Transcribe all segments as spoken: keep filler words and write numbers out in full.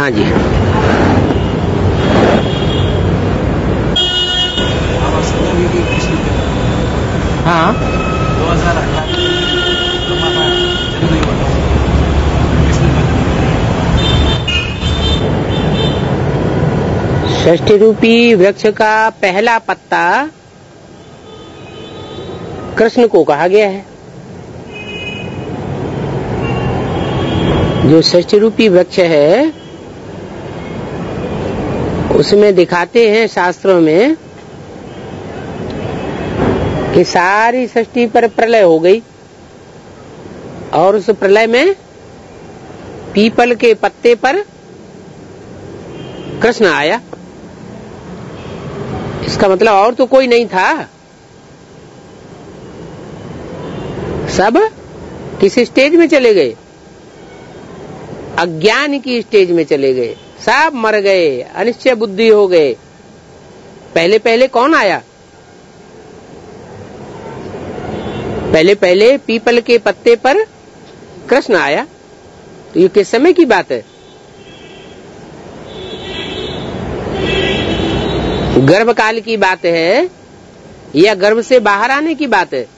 हाँ जी। हाँ, दो हजार अठारह षष्ठी रूपी वृक्ष का पहला पत्ता कृष्ण को कहा गया है। जो षष्ठी रूपी वृक्ष है उसमें दिखाते हैं शास्त्रों में कि सारी सृष्टि पर प्रलय हो गई और उस प्रलय में पीपल के पत्ते पर कृष्ण आया। इसका मतलब और तो कोई नहीं था, सब किस स्टेज में चले गए? अज्ञान की स्टेज में चले गए, सब मर गए, अनिश्चय बुद्धि हो गए। पहले पहले कौन आया? पहले पहले पीपल के पत्ते पर कृष्ण आया। तो ये किस समय की बात है? गर्भ काल की बात है या गर्भ से बाहर आने की बात है?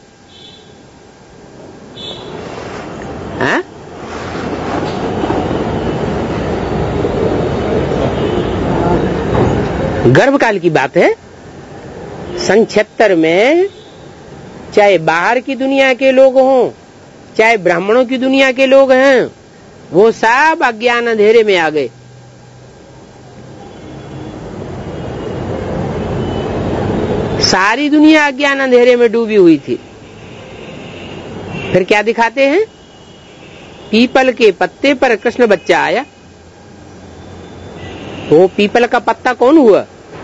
हाँ? गर्भ काल की बात है। सन छिहत्तर में चाहे बाहर की दुनिया के लोग हों, चाहे ब्राह्मणों की दुनिया के लोग हैं, वो सब अज्ञान अंधेरे में आ गए। सारी दुनिया अज्ञान अंधेरे में डूबी हुई थी। फिर क्या दिखाते हैं? पीपल के पत्ते पर कृष्ण बच्चा आया। तो पीपल का पत्ता कौन हुआ?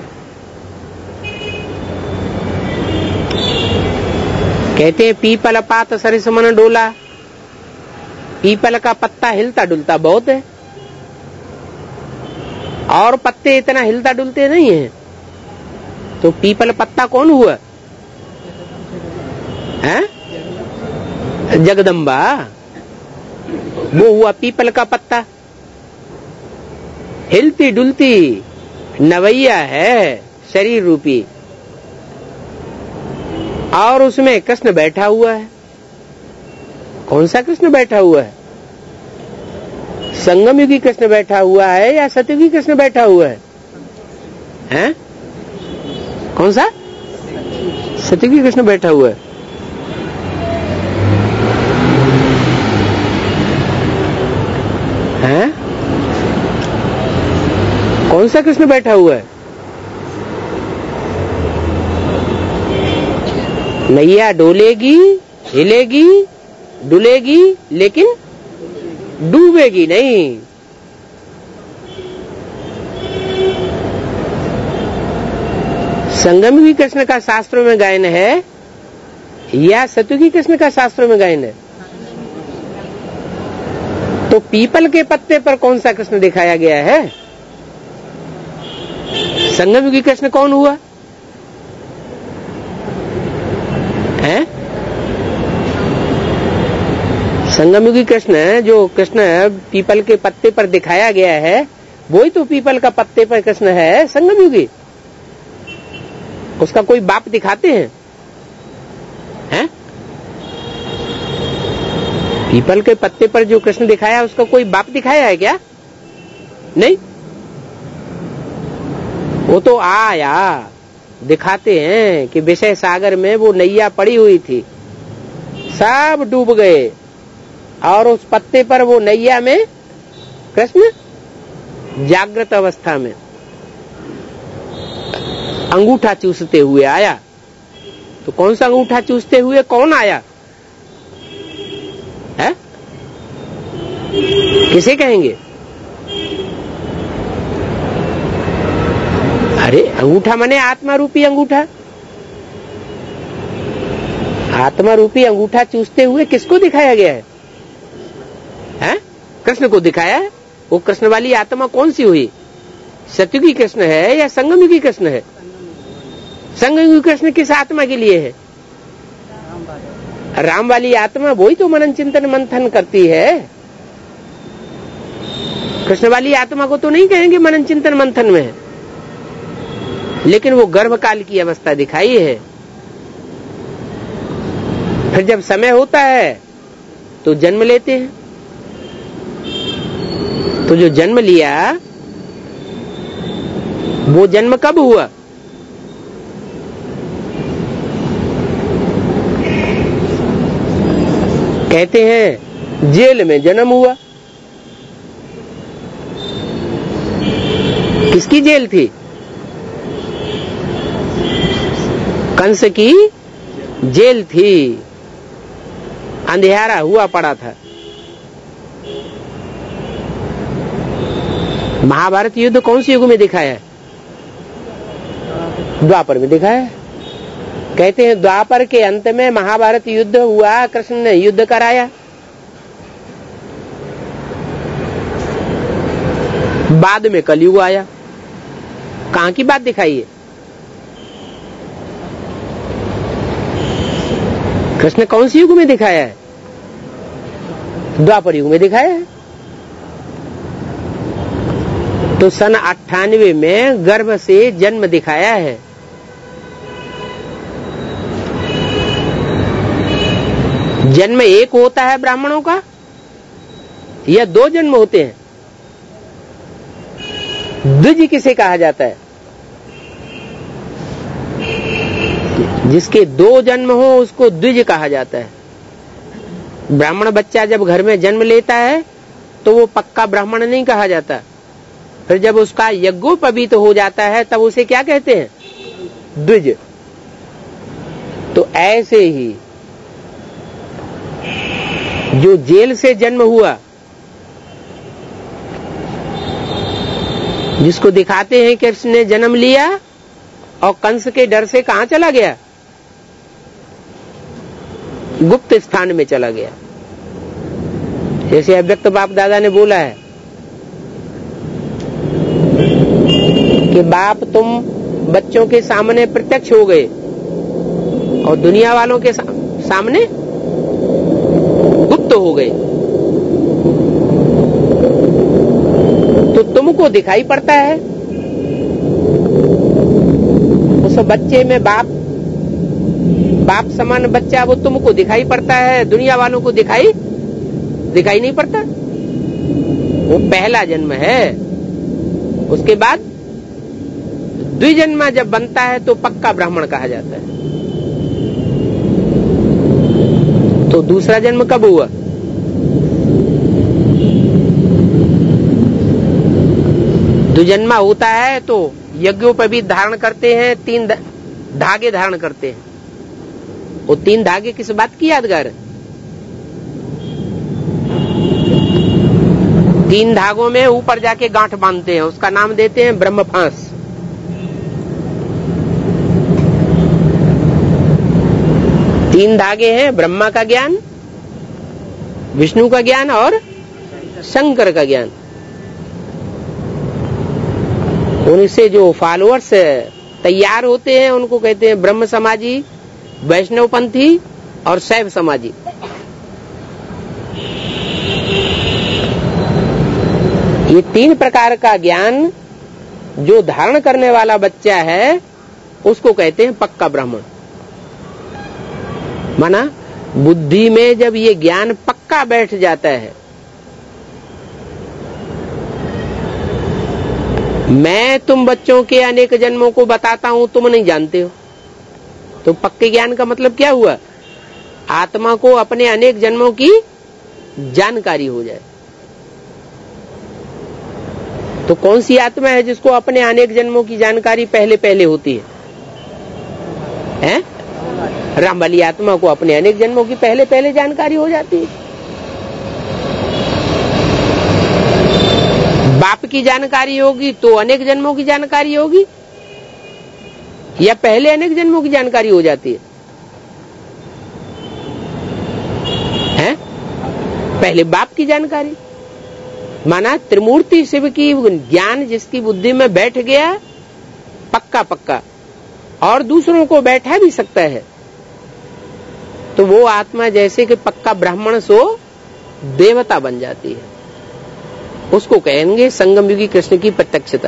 कहते हैं पीपल पात सरिस मन डोला। पीपल का पत्ता हिलता डुलता बहुत है और पत्ते इतना हिलता डुलते नहीं है। तो पीपल पत्ता कौन हुआ? हैं? जगदम्बा, वो हुआ पीपल का पत्ता। हिलती डुलती नवैया है शरीर रूपी, और उसमें कृष्ण बैठा हुआ है। कौन सा कृष्ण बैठा हुआ है? संगम युगी कृष्ण बैठा हुआ है या सतयुगी कृष्ण बैठा हुआ है? हैं? कौन सा? सतयुगी कृष्ण बैठा हुआ है। हैं? कौन सा कृष्ण बैठा हुआ है? नैया डोलेगी, हिलेगी, डुलेगी, लेकिन डूबेगी नहीं। संगमयुगी कृष्ण का शास्त्रों में गायन है या सतयुगी कृष्ण का शास्त्रों में गायन है? तो पीपल के पत्ते पर कौन सा कृष्ण दिखाया गया है? संगमयुगी कृष्ण कौन हुआ है? संगमयुगी कृष्ण, जो कृष्ण पीपल के पत्ते पर दिखाया गया है, वही तो पीपल का पत्ते पर कृष्ण है संगमयुगी। उसका कोई बाप दिखाते हैं? हैं? पीपल के पत्ते पर जो कृष्ण दिखाया उसका कोई बाप दिखाया है क्या? नहीं। वो तो आया, दिखाते हैं कि विषय सागर में वो नैया पड़ी हुई थी, सब डूब गए और उस पत्ते पर वो नैया में कृष्ण जागृत अवस्था में अंगूठा चूसते हुए आया। तो कौन सा अंगूठा चूसते हुए कौन आया है? किसे कहेंगे? अरे अंगूठा माने आत्मा रूपी अंगूठा। आत्मा रूपी अंगूठा चूसते हुए किसको दिखाया गया है? हैं? कृष्ण को दिखाया है। वो कृष्ण वाली आत्मा कौन सी हुई? सतयुगी कृष्ण है या संगमयुगी कृष्ण है? संगमयुगी कृष्ण किस आत्मा के लिए है? राम वाली आत्मा वही तो मनन चिंतन मंथन करती है। कृष्ण वाली आत्मा को तो नहीं कहेंगे मनन चिंतन मंथन में, लेकिन वो गर्भकाल की अवस्था दिखाई है। फिर जब समय होता है तो जन्म लेते हैं। तो जो जन्म लिया वो जन्म कब हुआ? कहते हैं जेल में जन्म हुआ। किसकी जेल थी? कंस की जेल थी। अंधेरा हुआ पड़ा था। महाभारत युद्ध कौन से युग में दिखाया है? द्वापर में दिखाया है। कहते हैं द्वापर के अंत में महाभारत युद्ध हुआ, कृष्ण ने युद्ध कराया। बाद में कलयुग आया। कहां की बात दिखाई है? कृष्ण कौन सी युग में दिखाया है? द्वापर युग में दिखाया है। तो सन अट्ठानवे में गर्भ से जन्म दिखाया है। जन्म एक होता है ब्राह्मणों का या दो जन्म होते हैं? द्विज किसे कहा जाता है? जिसके दो जन्म हो उसको द्विज कहा जाता है। ब्राह्मण बच्चा जब घर में जन्म लेता है तो वो पक्का ब्राह्मण नहीं कहा जाता। फिर जब उसका यज्ञोपवीत हो जाता है तब उसे क्या कहते हैं? द्विज। तो ऐसे ही जो जेल से जन्म हुआ, जिसको दिखाते हैं कि उसने जन्म लिया और कंस के डर से कहां चला गया? गुप्त स्थान में चला गया। जैसे अव्यक्त बाप दादा ने बोला है कि बाप तुम बच्चों के सामने प्रत्यक्ष हो गए और दुनिया वालों के सा, सामने गुप्त हो गए। तो तुमको दिखाई पड़ता है उस बच्चे में बाप बाप समान बच्चा, वो तुमको दिखाई पड़ता है, दुनिया वालों को दिखाई दिखाई नहीं पड़ता। वो पहला जन्म है। उसके बाद द्विजन्मा जब बनता है तो पक्का ब्राह्मण कहा जाता है। तो दूसरा जन्म कब हुआ? द्विजन्मा होता है तो यज्ञोपवीत धारण करते हैं, तीन धागे धारण करते हैं। वो तीन धागे किस बात की यादगार है? तीन धागों में ऊपर जाके गांठ बांधते हैं, उसका नाम देते हैं ब्रह्म फांस। तीन धागे हैं, ब्रह्मा का ज्ञान, विष्णु का ज्ञान और शंकर का ज्ञान। उनसे जो फॉलोअर्स तैयार होते हैं उनको कहते हैं ब्रह्म समाजी, वैष्णवपंथी और शैव समाजी। ये तीन प्रकार का ज्ञान जो धारण करने वाला बच्चा है उसको कहते हैं पक्का ब्राह्मण। माना बुद्धि में जब ये ज्ञान पक्का बैठ जाता है, मैं तुम बच्चों के अनेक जन्मों को बताता हूं, तुम नहीं जानते हो, तो पक्के ज्ञान का मतलब क्या हुआ? आत्मा को अपने अनेक जन्मों की जानकारी हो जाए। तो कौन सी आत्मा है जिसको अपने अनेक जन्मों की जानकारी पहले पहले होती है? हैं? राम वाली आत्मा को अपने अनेक जन्मों की पहले पहले जानकारी हो जाती है। बाप की जानकारी होगी तो अनेक जन्मों की जानकारी होगी, या पहले अनेक जन्मों की जानकारी हो जाती है? हैं? पहले बाप की जानकारी। माना त्रिमूर्ति शिव की ज्ञान जिसकी बुद्धि में बैठ गया पक्का पक्का, और दूसरों को बैठा भी सकता है, तो वो आत्मा जैसे कि पक्का ब्राह्मण सो देवता बन जाती है। उसको कहेंगे संगम युगी कृष्ण की प्रत्यक्षता।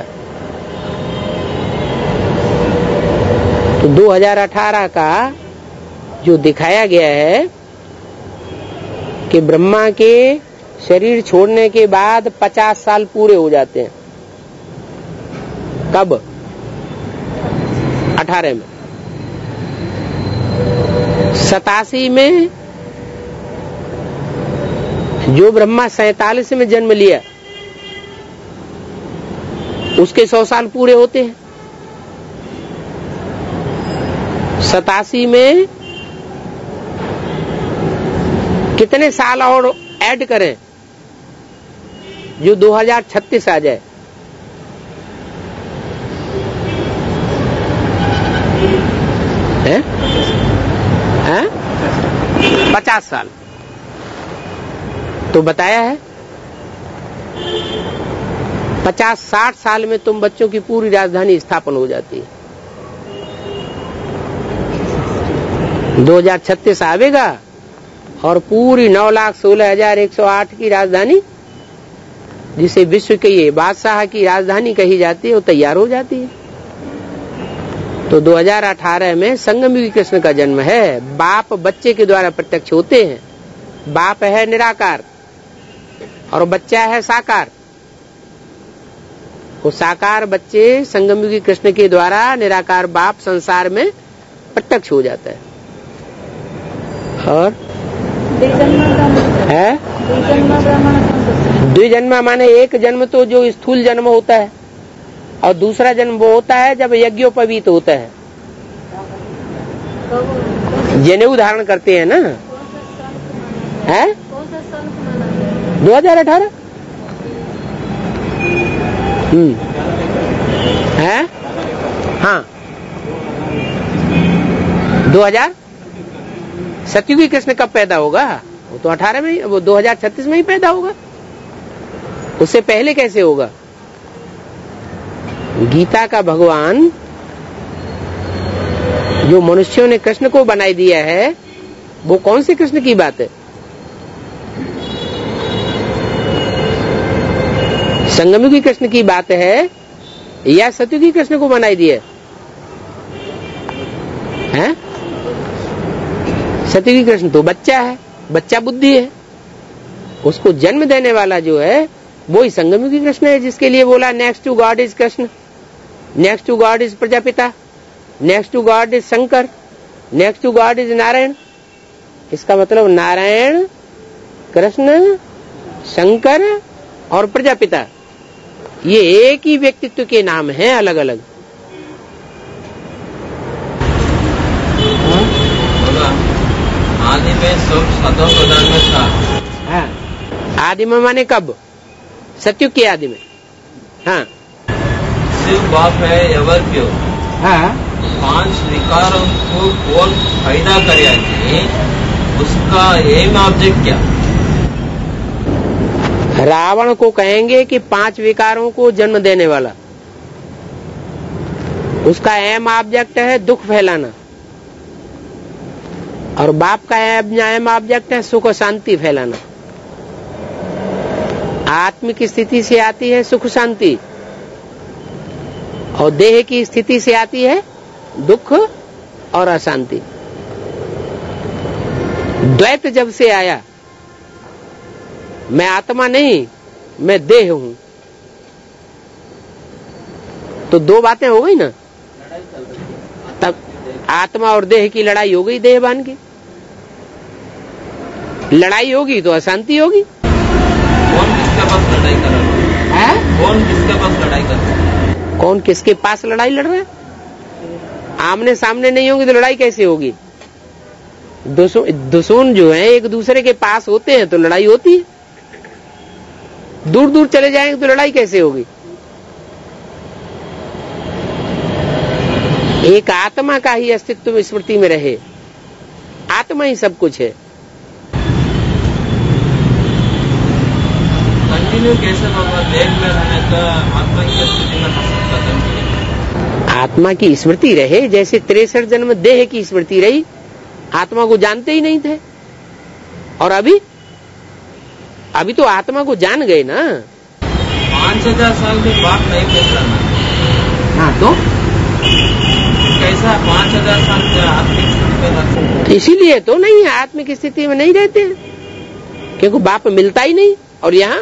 तो दो हज़ार अठारह का जो दिखाया गया है कि ब्रह्मा के शरीर छोड़ने के बाद पचास साल पूरे हो जाते हैं। कब? अठारह में। सतासी में जो ब्रह्मा सैतालीस में जन्म लिया उसके सौ साल पूरे होते हैं। सतासी में कितने साल और ऐड करें जो दो हज़ार छत्तीस आ जाए? हैं? हैं? पचास साल तो बताया है। पचास साठ साल में तुम बच्चों की पूरी राजधानी स्थापन हो जाती है। दो हज़ार छत्तीस आवेगा और पूरी नौ लाख सोलह हजार एक सौ आठ की राजधानी, जिसे विश्व के ये बादशाह की राजधानी कही जाती है, वो तैयार हो जाती है। तो दो हज़ार अठारह में संगम युगी कृष्ण का जन्म है। बाप बच्चे के द्वारा प्रत्यक्ष होते हैं। बाप है निराकार और बच्चा है साकार। वो साकार बच्चे संगम युगी कृष्ण के द्वारा निराकार बाप संसार में प्रत्यक्ष हो जाता है। और है द्विजन्मा माने एक जन्म तो जो स्थूल जन्म होता है, और दूसरा जन्म वो होता है जब यज्ञोपवीत होता है, जनेऊ धारण करते हैं ना। है दो हजार अठारह हम्म है हाँ दो हजार सतयुगी कृष्ण कब पैदा होगा? वो तो अठारह में ही, वो दो हजार छत्तीस में ही पैदा होगा। उससे पहले कैसे होगा? गीता का भगवान जो मनुष्यों ने कृष्ण को बनाई दिया है, वो कौन से कृष्ण की बात है? संगमयुगी कृष्ण की बात है या सतयुगी कृष्ण को बनाई दिया है? सतयुगी कृष्ण तो बच्चा है, बच्चा बुद्धि है। उसको जन्म देने वाला जो है वो ही संगमयुगी कृष्ण है, जिसके लिए बोला next to God is Krishna, next to God is Prajapita, next to God is Shankar, next to God is Narayan. इसका मतलब नारायण, कृष्ण, शंकर और प्रजापिता ये एक ही व्यक्तित्व के नाम हैं, अलग अलग। आदि में सब सतों प्रधान में था। हाँ, आदि में माने कब? सतयुग के आदि में। हाँ, शिव बाप है एवर क्यों? हाँ, पांच विकारों को कौन पैदा करे, उसका एम ऑब्जेक्ट क्या? रावण को कहेंगे कि पांच विकारों को जन्म देने वाला, उसका एम ऑब्जेक्ट है दुख फैलाना, और बाप का एम ऑब्जेक्ट है सुख और शांति फैलाना। आत्मिक स्थिति से आती है सुख शांति, और देह की स्थिति से आती है दुख और अशांति। द्वैत जब से आया, मैं आत्मा नहीं मैं देह हूं, तो दो बातें हो गई ना। तब आत्मा और देह की लड़ाई हो गई, देहभान की लड़ाई होगी तो अशांति होगी। कौन किसके पास लड़ाई कर रहा है? कौन किसके पास लड़ाई कर रहा है? कौन किसके पास लड़ाई लड़ रहा है? आमने सामने नहीं होगी तो लड़ाई कैसे होगी? दुश्मन जो है एक दूसरे के पास होते हैं तो लड़ाई होती है, दूर दूर चले जाएंगे तो लड़ाई कैसे होगी? एक आत्मा का ही अस्तित्व स्मृति में रहे, आत्मा ही सब कुछ है। कंटिन्यू कैसे बाबा देह में रहने का आत्मा की स्मृति में खत्म? आत्मा की स्मृति रहे, जैसे तिरसठ जन्म देह की स्मृति रही, आत्मा को जानते ही नहीं थे। और अभी अभी तो आत्मा को जान गए ना। पाँच हजार साल में बाप नहीं पैदा ना। हाँ तो कैसा पाँच हजार साल से आत्मिक स्थिति पैदा? इसीलिए तो नहीं है, आत्मिक स्थिति में नहीं रहते हैं, क्योंकि बाप मिलता ही नहीं। और यहाँ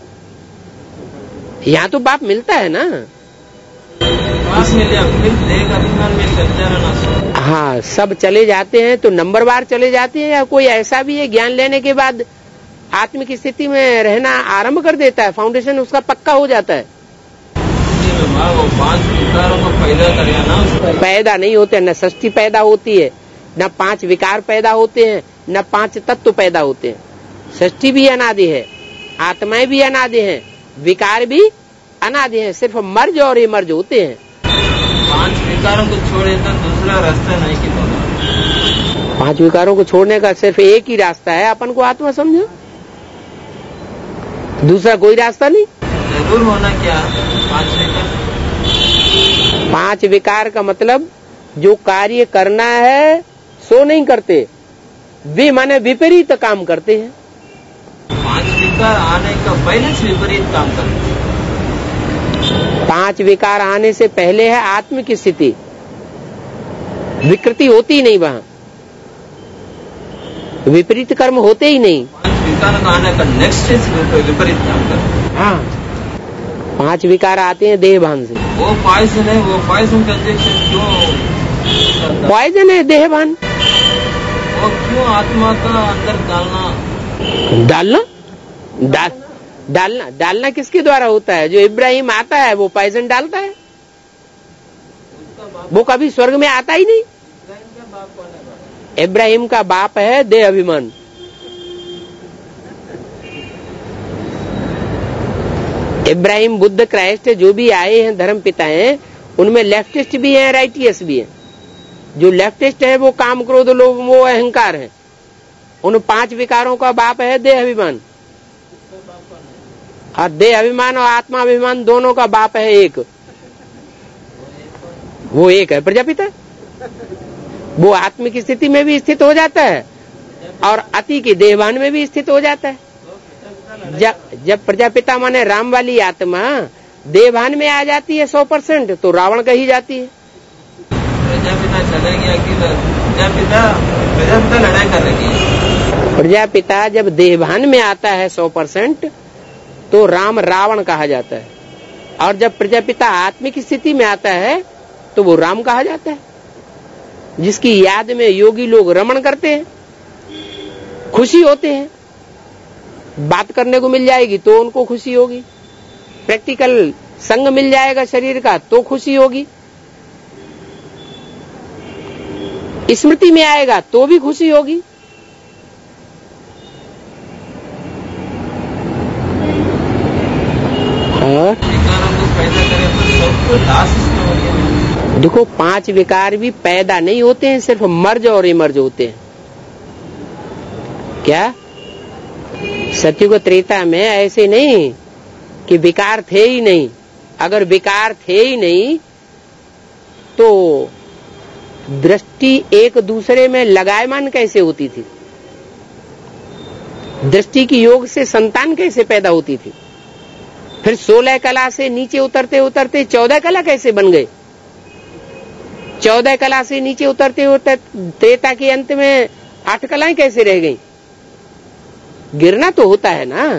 यहाँ तो बाप मिलता है ना। बाप मिल गया फिर देह अभिमान में चलता रहना। हाँ, सब चले जाते हैं तो नंबरवार चले जाते हैं, या कोई ऐसा भी है ज्ञान लेने के बाद आत्मिक स्थिति में रहना आरंभ कर देता है, फाउंडेशन उसका पक्का हो जाता है। वो पांच विकारों को पैदा करे ना, पैदा नहीं होते, न षष्ठी पैदा होती है, न पांच विकार पैदा होते हैं, न पांच तत्व पैदा होते हैं। षष्ठी भी अनादि है, आत्माएं भी अनादि हैं, विकार भी अनादि हैं, सिर्फ मर्ज और इमर्ज होते हैं। पांच विकारों को छोड़े तो दूसरा रास्ता नहीं कि पांच विकारों को छोड़ने का सिर्फ एक ही रास्ता है, अपन को आत्मा समझो, दूसरा कोई रास्ता नहीं। जरूर होना क्या पांच विकार? पांच विकार का मतलब जो कार्य करना है सो नहीं करते, वे माने विपरीत काम करते हैं। पांच विकार आने का पहले से विपरीत काम करते हैं। पांच विकार आने से पहले है आत्मिक स्थिति, विकृति होती ही नहीं, वहां विपरीत कर्म होते ही नहीं। पांच विकार का आने का नेक्स्ट विपरीत काम करते हैं। हाँ, पांच विकार आते हैं देह भान से। वो पॉइजन है, वो पॉइजन का इंजेक्शन क्यों? पॉइजन है देह भान, वो क्यों आत्मा का अंदर डालना? डालना डाल डालना डालना किसके द्वारा होता है? जो इब्राहिम आता है वो पॉइजन डालता है, वो कभी स्वर्ग में आता ही नहीं। इब्राहिम का बाप है देह अभिमान। इब्राहिम, बुद्ध, क्राइस्ट जो भी आए हैं धर्म पिता हैं, उनमें लेफ्टिस्ट भी हैं, राइटियस भी हैं। जो लेफ्टिस्ट है वो काम, क्रोध, लोभ, मोह, अहंकार है। उन पांच विकारों का बाप है देह अभिमान, और देह अभिमान और आत्मा अभिमान दोनों का बाप है एक, वो एक है प्रजापिता। वो आत्मिक स्थिति में भी स्थित हो जाता है और अति के देहभान में भी स्थित हो जाता है। जब जब प्रजापिता माने राम वाली आत्मा देहभान में आ जाती है सौ परसेंट, तो रावण कही जाती है। प्रजापिता चले गया कि प्रजापिता प्रजापिता लड़ाई कर रही है। प्रजापिता जब देहभान में आता है सौ परसेंट, तो राम रावण कहा जाता है, और जब प्रजापिता आत्मिक स्थिति में आता है तो वो राम कहा जाता है, जिसकी याद में योगी लोग रमण करते हैं, खुशी होते हैं। बात करने को मिल जाएगी तो उनको खुशी होगी, प्रैक्टिकल संग मिल जाएगा शरीर का तो खुशी होगी, स्मृति में आएगा तो भी खुशी होगी। और देखो, पांच विकार भी पैदा नहीं होते हैं, सिर्फ मर्ज और इमर्ज होते हैं। क्या सत्युग त्रेता में ऐसे नहीं कि विकार थे ही नहीं। अगर विकार थे ही नहीं तो दृष्टि एक दूसरे में लगायमान कैसे होती थी? दृष्टि की योग से संतान कैसे पैदा होती थी? फिर सोलह कला से नीचे उतरते उतरते चौदह कला कैसे बन गए? चौदह कला से नीचे उतरते उतरते त्रेता के अंत में आठ कलाएं कैसे रह गईं? गिरना तो होता है ना,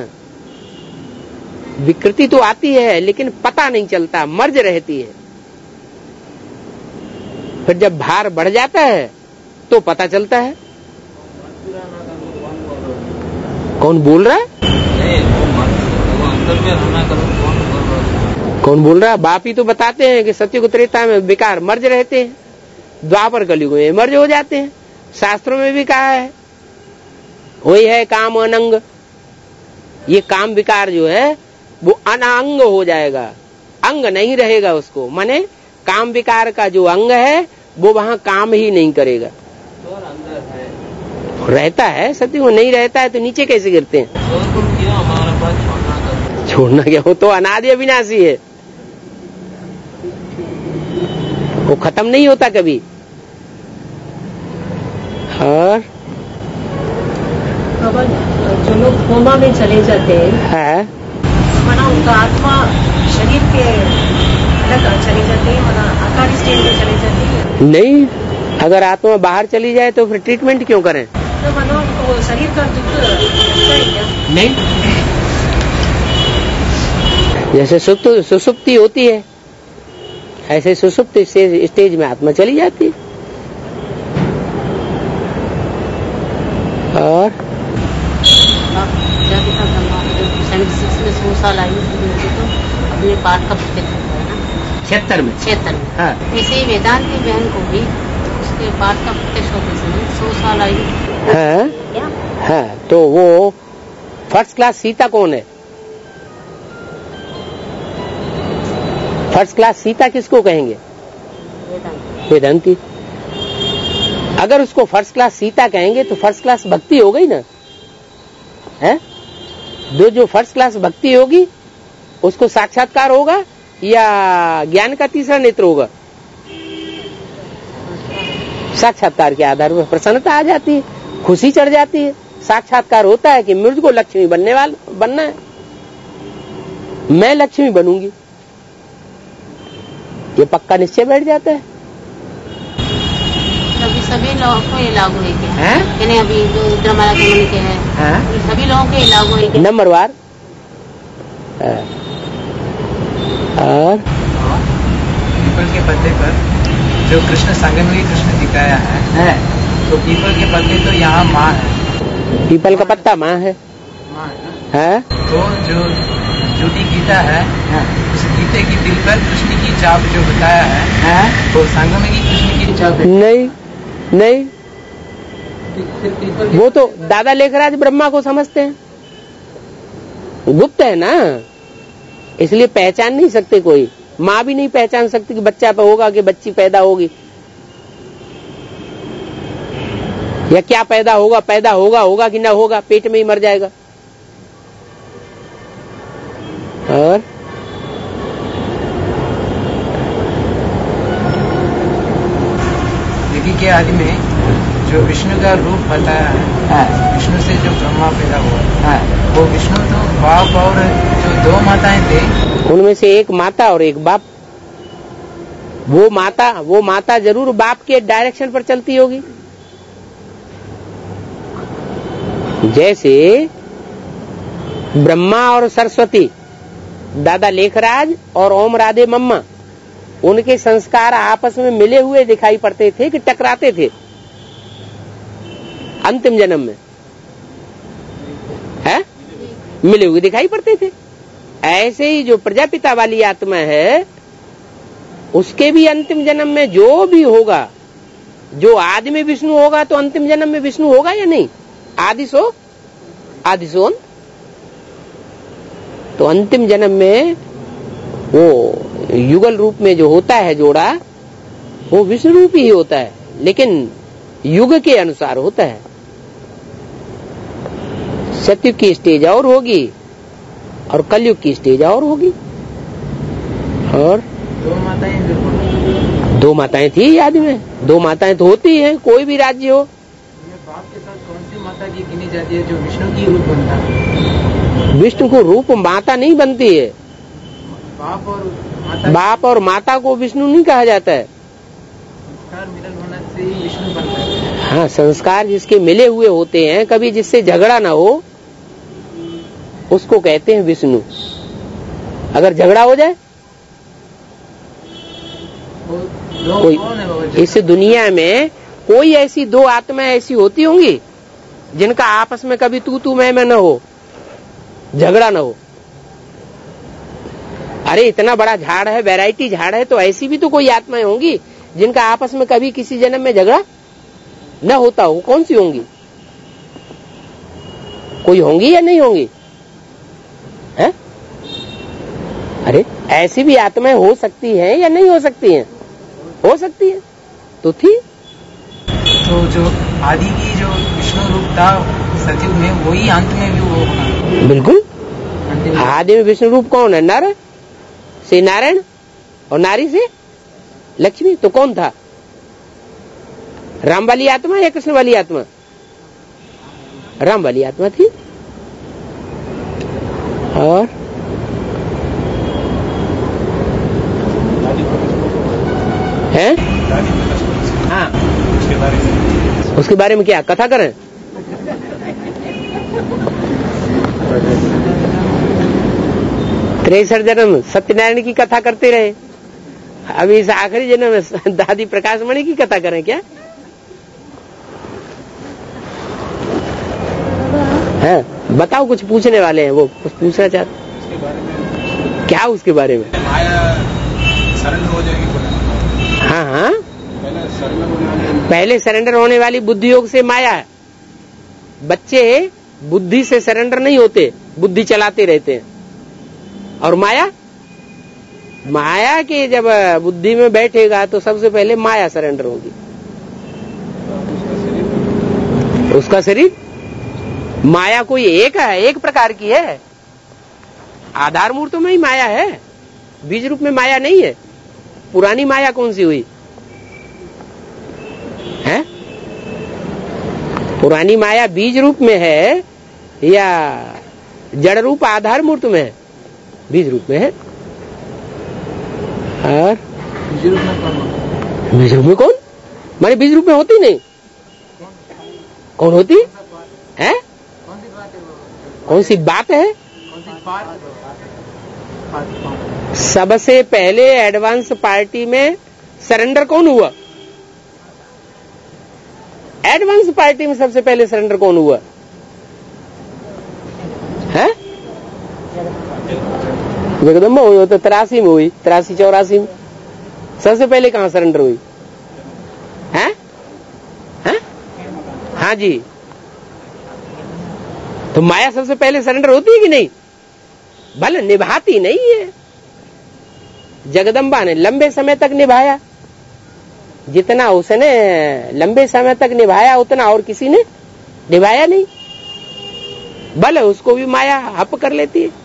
विकृति तो आती है, लेकिन पता नहीं चलता, मर्ज रहती है। फिर जब भार बढ़ जाता है तो पता चलता है। कौन बोल रहा है? कौन बोल रहा है? बाप ही तो बताते हैं कि सत्युग त्रेता में विकार मर्ज रहते हैं, द्वापर कलयुग में मर्ज हो जाते हैं। शास्त्रों में भी कहा है, वही है काम अनंग। ये काम विकार जो है वो अनांग हो जाएगा, अंग नहीं रहेगा उसको। माने काम विकार का जो अंग है वो वहां काम ही नहीं करेगा। तो अंदर है, रहता है, सत्य वो नहीं रहता है तो नीचे कैसे गिरते हैं? क्यों हमारे पास छोड़ना छोड़ना क्या, वो तो अनादि अविनाशी है, वो खत्म नहीं होता कभी। और जो लोग कोमा में चले जाते हैं, है मना तो आत्मा शरीर के अलग चली जाती है, मतलब आकार स्टेज में चली जाती है? नहीं, अगर आत्मा बाहर चली जाए तो फिर ट्रीटमेंट क्यों करें? तो मनो वो शरीर का दुख लगता है क्या? नहीं, जैसे सुसुप्ति होती है ऐसे सुसुप्ति स्टेज में आत्मा चली जाती है। और सौ साल आयु तो अपने पाठ का प्रत्यक्ष है ना, छिहत्तर में छिहत्तर में। हाँ। ऐसे ही वेदांत की बहन को भी उसके पाठ का प्रत्यक्ष होते समय सौ साल आयु। हाँ क्या? हाँ, तो वो फर्स्ट क्लास सीता कौन है? फर्स्ट क्लास सीता किसको कहेंगे? वेदांती। अगर उसको फर्स्ट क्लास सीता कहेंगे तो फर्स्ट क्लास भक्ति हो गई ना, है? जो जो फर्स्ट क्लास भक्ति होगी उसको साक्षात्कार होगा या ज्ञान का तीसरा नेत्र होगा? साक्षात्कार के आधार पर प्रसन्नता आ जाती है, खुशी चढ़ जाती है। साक्षात्कार होता है कि मुझको लक्ष्मी बनने वाला बनना है, मैं लक्ष्मी बनूंगी, ये पक्का निश्चय बैठ जाता है। अभी सभी लोगों को ये लागू है क्या? है? यानी अभी जो रुद्रमाला के मन के हैं सभी लोगों को ये लागू है क्या? नंबरवार। और पीपल के पत्ते पर जो कृष्ण संगमवी कृष्ण दिखाया है, है तो पीपल के पत्ते तो यहाँ माँ है, पीपल का पत्ता माँ है, माँ है ना? है? तो जो झूठी गीता है, है उस गीते की दिल पर कृष्ण की छाप जो बताया है, है तो संगम की कृष्ण की छाप है। नहीं नहीं, वो तो दादा लेखराज ब्रह्मा को समझते हैं, गुप्त है ना, इसलिए पहचान नहीं सकते। कोई माँ भी नहीं पहचान सकती कि बच्चा पे होगा कि बच्ची पैदा होगी, या क्या पैदा होगा, पैदा होगा होगा कि ना होगा, पेट में ही मर जाएगा। और देखिए के आदि में जो विष्णु का रूप बताया है, विष्णु से जो ब्रह्मा पैदा हुआ है, वो विष्णु तो बाप और जो दो माताएं थे, उनमें से एक माता और एक बाप। वो माता वो माता जरूर बाप के डायरेक्शन पर चलती होगी। जैसे ब्रह्मा और सरस्वती, दादा लेखराज और ओम राधे मम्मा, उनके संस्कार आपस में मिले हुए दिखाई पड़ते थे कि टकराते थे अंतिम जन्म में, है? मिले हुए दिखाई पड़ते थे। ऐसे ही जो प्रजापिता वाली आत्मा है उसके भी अंतिम जन्म में जो भी होगा, जो आदि में विष्णु होगा तो अंतिम जन्म में विष्णु होगा या नहीं? आदि सो आदि सो तो अंतिम जन्म में वो युगल रूप में जो होता है जोड़ा, वो विष्णु रूप ही होता है, लेकिन युग के अनुसार होता है। सतयुग की स्टेज और होगी और कलयुग की स्टेज और होगी। और दो माताएं दो माताएं थी आदि में, दो माताएं तो होती हैं, कोई भी राज्य हो। बाप के साथ कौन सी माता की गिनी जाती है जो विष्णु की रूप बनता है? विष्णु को रूप माता नहीं बनती है, बाप और माता, बाप और माता को विष्णु नहीं कहा जाता है। संस्कार मिलन होने से ही विष्णु बनता है। हाँ, संस्कार जिसके मिले हुए होते हैं, कभी जिससे झगड़ा ना हो, उसको कहते हैं विष्णु। अगर झगड़ा हो जाए, कोई इस दुनिया में कोई ऐसी दो आत्माएं ऐसी होती होंगी जिनका आपस में कभी तू तू मैं मैं न हो, झगड़ा न हो। अरे इतना बड़ा झाड़ है, वैरायटी झाड़ है, तो ऐसी भी तो कोई आत्माएं होंगी जिनका आपस में कभी किसी जन्म में झगड़ा न होता हो। कौन सी होंगी? कोई होंगी या नहीं होंगी? है? अरे ऐसी भी आत्माएं हो सकती हैं या नहीं हो सकती हैं? हो सकती है तो थी। तो जो आदि की जो विष्णु रूप था सतयुग में, वही अंत में भी वो होगा। बिल्कुल। आदि में विष्णु रूप कौन है? नर से नारायण और नारी से लक्ष्मी। तो कौन था? राम वाली आत्मा या कृष्ण वाली आत्मा? राम वाली आत्मा थी। और हैं? हाँ, उसके बारे में क्या कथा करें? त्रेसठ जन्म सत्यनारायण की कथा करते रहे, अभी इस आखिरी जन्म में दादी प्रकाश मणि की कथा करें क्या? है बताओ, कुछ पूछने वाले हैं, वो कुछ पूछना चाहते क्या उसके बारे में? सरेंडर हो जाएगी। हाँ हाँ, पहले सरेंडर पहले सरेंडर होने वाली बुद्धि योग से माया है। बच्चे बुद्धि से सरेंडर नहीं होते, बुद्धि चलाते रहते हैं। और माया माया के जब बुद्धि में बैठेगा तो सबसे पहले माया सरेंडर होगी। उसका शरीर माया कोई एक है, एक प्रकार की है। आधार मूर्त में ही माया है, बीज रूप में माया नहीं है। पुरानी माया कौन सी हुई है? पुरानी माया बीज रूप में है या जड़ रूप आधार मूर्त में है? बीज रूप में है। और बीज रूप में कौन? बीज रूप में कौन? माने बीज रूप में होती नहीं। कौन होती है? कौन सी बात है वो? कौन सी बात है? कौन सी बात है? सबसे पहले एडवांस पार्टी में सरेंडर कौन हुआ? एडवांस पार्टी में सबसे पहले सरेंडर कौन हुआ है? जगदम्बा हुई हो तो तिरासी में हुई, तिरासी चौरासी में सबसे पहले कहां सरेंडर हुई है? है? हाँ जी। तो माया सबसे पहले सरेंडर होती है कि नहीं? भले निभाती नहीं है। जगदम्बा ने लंबे समय तक निभाया, जितना उसने लंबे समय तक निभाया उतना और किसी ने निभाया नहीं। भले उसको भी माया हप कर लेती है।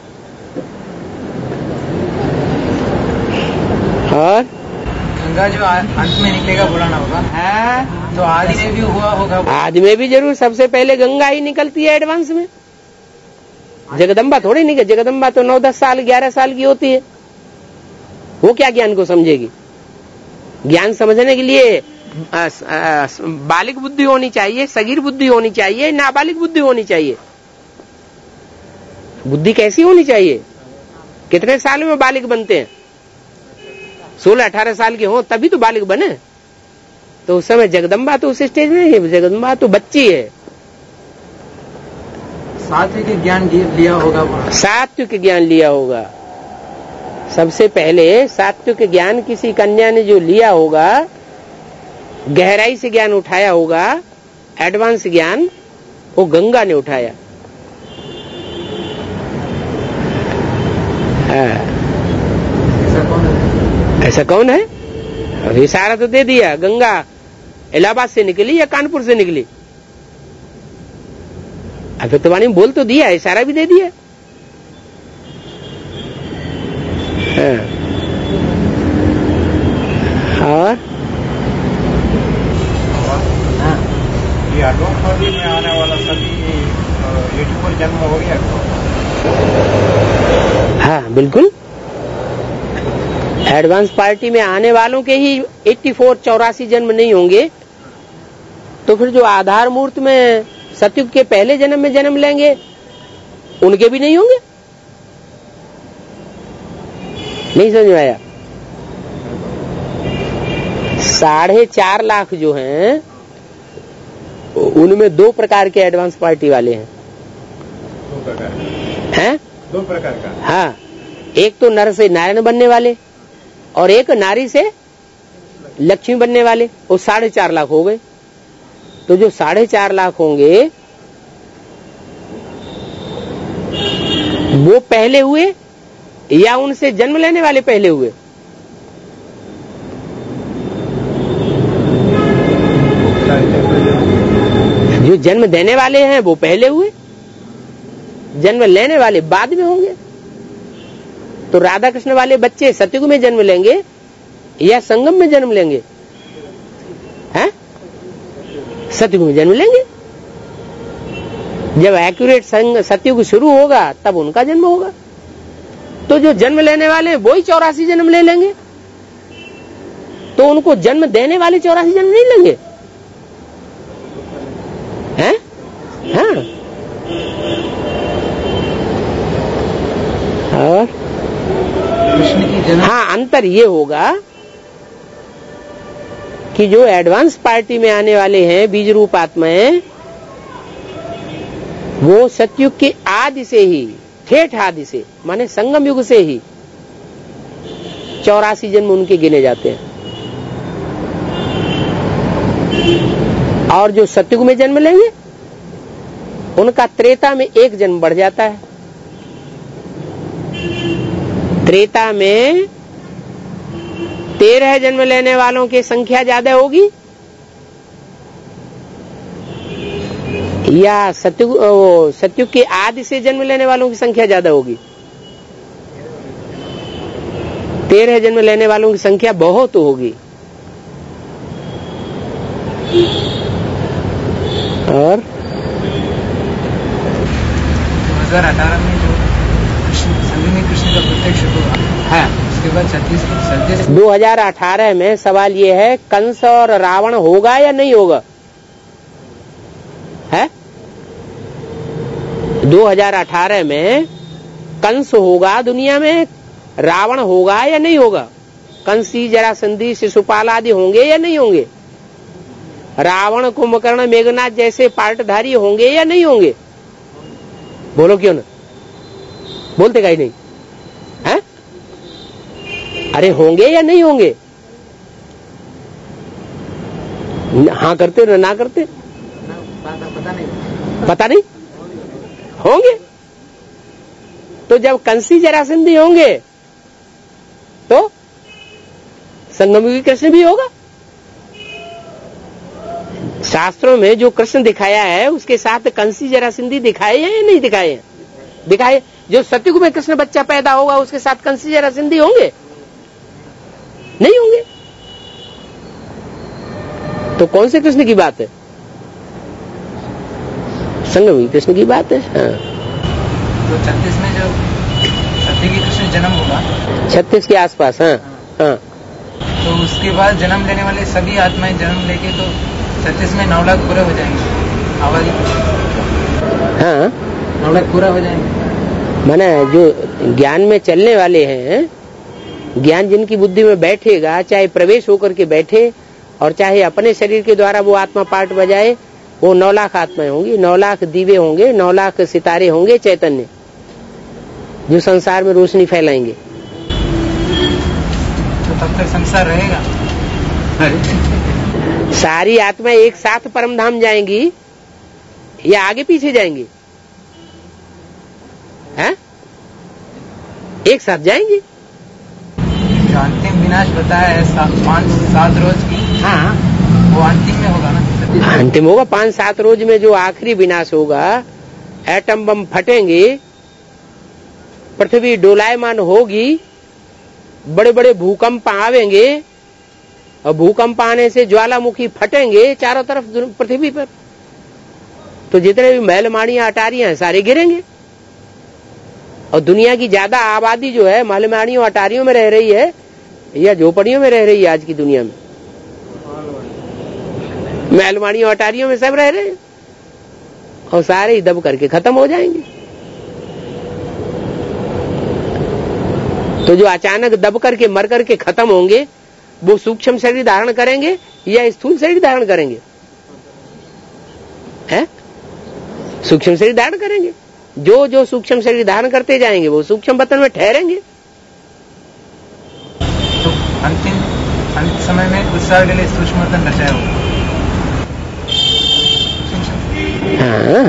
और गंगा जो अंत में निकलेगा बुलाना होगा है, तो आदि में भी हुआ होगा। आदि में भी जरूर सबसे पहले गंगा ही निकलती है एडवांस में। जगदम्बा थोड़ी निकल, जगदम्बा तो नौ दस साल ग्यारह साल की होती है। वो क्या ज्ञान को समझेगी? ज्ञान समझने के लिए बालिक बुद्धि होनी चाहिए, सगीर बुद्धि होनी चाहिए, नाबालिग बुद्धि होनी चाहिए। बुद्धि कैसी होनी चाहिए? कितने साल में बालिक बनते हैं? सोलह अठारह साल के हो तभी तो बालिक बने। तो उस समय जगदम्बा तो उस स्टेज में है, जगदम्बा तो बच्ची है। सात्विक ज्ञान लिया होगा। सात्विक ज्ञान लिया होगा। सबसे पहले सात्विक ज्ञान किसी कन्या ने जो लिया होगा, गहराई से ज्ञान उठाया होगा, एडवांस ज्ञान, वो गंगा ने उठाया। ऐसा कौन है? ऐसा कौन है? अब इशारा तो दे दिया, गंगा इलाहाबाद से निकली या कानपुर से निकली? अब तो वाणी बोल तो दिया, इशारा भी दे दिया। हाँ। और हाँ, ये आठवां पार्टी में आने वाला सभी एटी जन्म हो गया। हाँ बिल्कुल, एडवांस पार्टी में आने वालों के ही चौरासी चौरासी जन्म नहीं होंगे, तो फिर जो आधार मूर्त में सतयुग के पहले जन्म में जन्म लेंगे उनके भी नहीं होंगे। नहीं समझ में आया? साढ़े चार लाख जो हैं उनमें दो प्रकार के एडवांस पार्टी वाले हैं। दो प्रकार हैं? दो प्रकार का। हाँ, एक तो नर से नारायण बनने वाले और एक नारी से लक्ष्मी बनने वाले, वो साढ़े चार लाख हो गए। तो जो साढ़े चार लाख होंगे वो पहले हुए या उनसे जन्म लेने वाले पहले हुए? जो जन्म देने वाले हैं वो पहले हुए, जन्म लेने वाले बाद में होंगे। तो राधा कृष्ण वाले बच्चे सतयुग में जन्म लेंगे या संगम में जन्म लेंगे? हैं? सतयुग में जन्म लेंगे। जब एक्यूरेट सतयुग शुरू होगा तब उनका जन्म होगा। तो जो जन्म लेने वाले हैं वो ही चौरासी जन्म ले लेंगे। तो उनको जन्म देने वाले चौरासी जन्म नहीं लेंगे? हैं? हाँ। और कृष्ण की जन्म, हाँ, अंतर ये होगा कि जो एडवांस पार्टी में आने वाले हैं बीज रूप आत्माएं, वो सतयुग के आदि से ही, ठेठ आदि से, माने संगम युग से ही चौरासी जन्म उनके गिने जाते हैं। और जो सतयुग में जन्म लेंगे उनका त्रेता में एक जन्म बढ़ जाता है। त्रेता में तेरह जन्म लेने वालों की संख्या ज्यादा होगी या सतयुग सतयुग के आदि से जन्म लेने वालों की संख्या ज्यादा होगी? तेरह जन्म लेने वालों की संख्या बहुत होगी। और दो हजार अठारह में जो कृष्ण संगीनी कृष्ण का प्रत्यक्ष हुआ है, उसके बाद छत्तीस छत्तीस दो हजार अठारह में सवाल ये है, कंस और रावण होगा या नहीं होगा? है दो हजार अठारह में कंस होगा दुनिया में, रावण होगा या नहीं होगा? कंसी, जरासंधी, शिशुपाल आदि होंगे या नहीं होंगे? रावण, कुंभकर्ण, मेघनाथ जैसे पार्टधारी होंगे या नहीं होंगे? बोलो क्यों ना? बोलते कहीं नहीं है? अरे होंगे या नहीं होंगे? हाँ करते ना ना करते? पता नहीं पता नहीं होंगे। तो जब कंसी जरासंधी होंगे तो संगमयुगी कृष्ण भी होगा। शास्त्रों में जो कृष्ण दिखाया है उसके साथ कंसी जरासंधी दिखाए हैं या नहीं दिखाए हैं? दिखाए। जो सतयुग में कृष्ण बच्चा पैदा होगा उसके साथ कंसी जरासंधी होंगे? नहीं होंगे। तो कौन से कृष्ण की बात है? संगमयुगी कृष्ण की बात है। हाँ। तो छत्तीस में जो सत्ययुगी कृष्ण जन्म होगा, छत्तीस के आसपास। हाँ हाँ। तो उसके बाद जन्म लेने वाले सभी आत्माएं जन्म लेके तो छत्तीस में नौ लाख पूरे हो जाएंगे आबादी। हाँ, नौ लाख पूरा हो जाएंगे। माने जो ज्ञान में चलने वाले हैं, ज्ञान जिनकी बुद्धि में बैठेगा, चाहे प्रवेश होकर के बैठे और चाहे अपने शरीर के द्वारा वो आत्मा पाठ बजाए, वो नौ लाख आत्माएं होंगी, नौ लाख दीवे होंगे, नौ लाख सितारे होंगे चैतन्य, जो संसार में रोशनी फैलाएंगे। तो तब तक संसार रहेगा? सारी आत्माएं एक साथ परम धाम जाएंगी या आगे पीछे जाएंगी? हैं? एक साथ जाएंगी। जो अंतिम विनाश बताया है सा, पांच सात रोज की, हाँ, वो अंतिम में होगा ना? अंतिम होगा। पांच सात रोज में जो आखिरी विनाश होगा, एटम बम फटेंगे, पृथ्वी डोलायमान होगी, बड़े बड़े भूकंप आवेंगे और भूकंप आने से ज्वालामुखी फटेंगे चारों तरफ पृथ्वी पर, तो जितने भी महलमाड़ियां अटारियां हैं सारे गिरेंगे। और दुनिया की ज्यादा आबादी जो है महलमाड़ियों अटारियों में रह रही है या झोपड़ियों में रह रही है आज की दुनिया में? महलमाड़ियों अटारियों में सब रह रहे हैं और सारे ही दब करके खत्म हो जाएंगे। तो जो अचानक दब करके मर करके खत्म होंगे वो सूक्ष्म शरीर धारण करेंगे या स्थूल शरीर धारण करेंगे? हैं? सूक्ष्म शरीर धारण करेंगे। जो जो सूक्ष्म शरीर धारण करते जाएंगे वो सूक्ष्म बतन में ठहरेंगे। तो अंतिम अंतिम समय में कुछ साल के लिए सूक्ष्म बतन रचा है। हाँ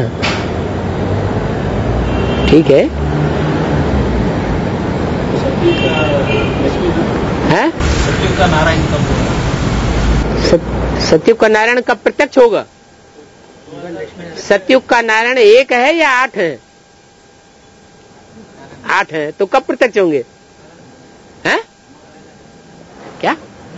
ठीक है। है? सतयुग का नारायण कब होगा? सतयुग का नारायण कब प्रत्यक्ष होगा? सतयुग का नारायण एक है या आठ है? आठ है। तो कब प्रत्यक्ष होंगे? हैं? क्या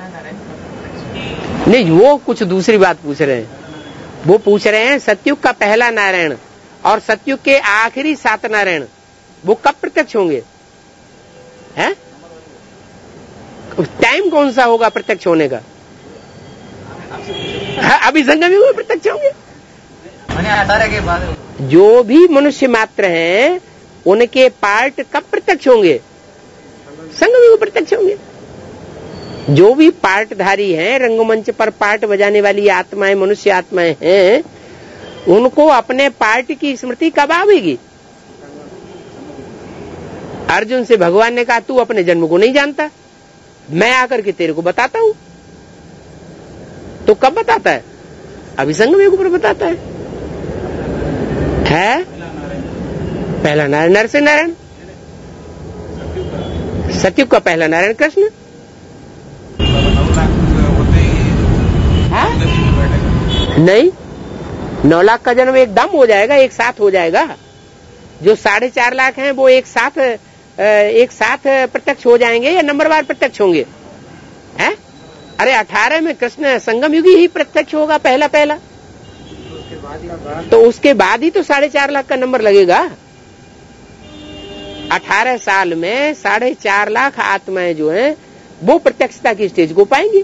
नहीं, वो कुछ दूसरी बात पूछ रहे हैं। वो पूछ रहे हैं सतयुग का पहला नारायण और सतयुग के आखिरी सात नारायण वो कब प्रत्यक्ष होंगे? हैं? टाइम कौन सा होगा प्रत्यक्ष होने का? हाँ, अभी संगम युग में प्रत्यक्ष होंगे। अठारह के बाद जो भी मनुष्य मात्र हैं उनके पार्ट कब प्रत्यक्ष होंगे? संगम युग प्रत्यक्ष होंगे। जो भी पार्टधारी हैं, रंगमंच पर पार्ट बजाने वाली आत्माएं, मनुष्य आत्माएं हैं, उनको अपने पार्ट की स्मृति कब आवेगी? अर्जुन से भगवान ने कहा तू अपने जन्म को नहीं जानता, मैं आकर के तेरे को बताता हूं। तो कब बताता है? अभी संगम युग पर बताता है। है पहला नारायण, नरसिंह नारायण, सतयुग का पहला नारायण कृष्ण। नहीं, नौ लाख का जन्म एकदम हो जाएगा, एक साथ हो जाएगा। जो साढ़े चार लाख हैं वो एक साथ एक साथ प्रत्यक्ष हो जाएंगे या नंबरवार प्रत्यक्ष होंगे? हैं? अरे अठारह में कृष्ण संगम युगी ही प्रत्यक्ष होगा पहला पहला, तो उसके बाद ही तो साढ़े चार लाख का नंबर लगेगा। अठारह साल में साढ़े चार लाख आत्माएं जो हैं वो प्रत्यक्षता की स्टेज को पाएंगी।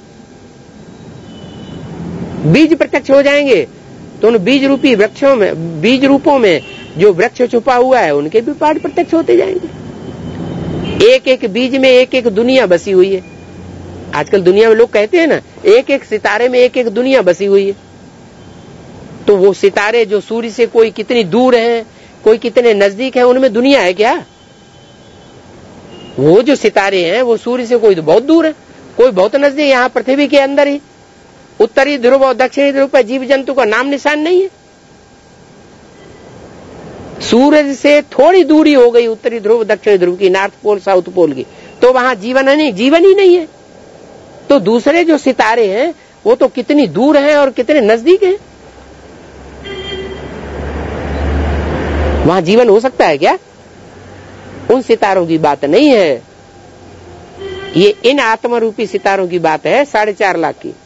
बीज प्रत्यक्ष हो जाएंगे तो उन बीज रूपी वृक्षों में, बीज रूपों में जो वृक्ष छुपा हुआ है उनके भी पार्ट प्रत्यक्ष होते जाएंगे। एक एक बीज में एक एक दुनिया बसी हुई है। आजकल दुनिया में लोग कहते हैं ना, एक एक सितारे में एक एक दुनिया बसी हुई है। तो वो सितारे जो सूर्य से कोई कितनी दूर है, कोई कितने नजदीक है, उनमें दुनिया है क्या? वो जो सितारे हैं वो सूर्य से कोई तो बहुत दूर है, कोई बहुत नजदीक। यहाँ पृथ्वी के अंदर ही उत्तरी ध्रुव और दक्षिणी ध्रुव पर जीव जंतु का नाम निशान नहीं है। सूरज से थोड़ी दूरी हो गई उत्तरी ध्रुव दक्षिणी ध्रुव की, नॉर्थ पोल साउथ पोल की, तो वहां जीवन नहीं, जीवन ही नहीं है। तो दूसरे जो सितारे हैं वो तो कितनी दूर हैं और कितने नजदीक हैं। वहां जीवन हो सकता है क्या? उन सितारों की बात नहीं है, ये इन आत्मा रूपी सितारों की बात है, साढ़े चार लाख की।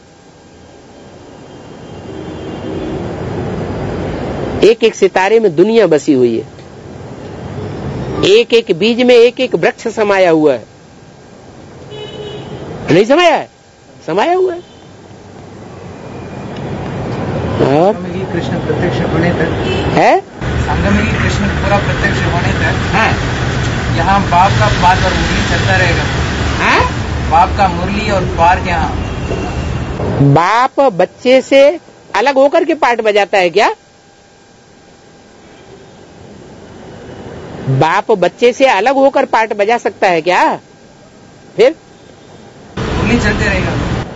एक एक सितारे में दुनिया बसी हुई है, एक एक बीज में एक एक वृक्ष समाया हुआ है। नहीं समाया है? समाया हुआ है। और कृष्ण प्रत्यक्ष होने तक है, संगम में कृष्ण पूरा प्रत्यक्ष होने तक है, यहाँ बाप का बार बार मुरली चलता रहेगा। है? बाप का मुरली और पार यहाँ बाप बच्चे से अलग होकर के पाठ बजाता है क्या? बाप बच्चे से अलग होकर पाठ बजा सकता है क्या? फिर मुरली चलते रहेगा।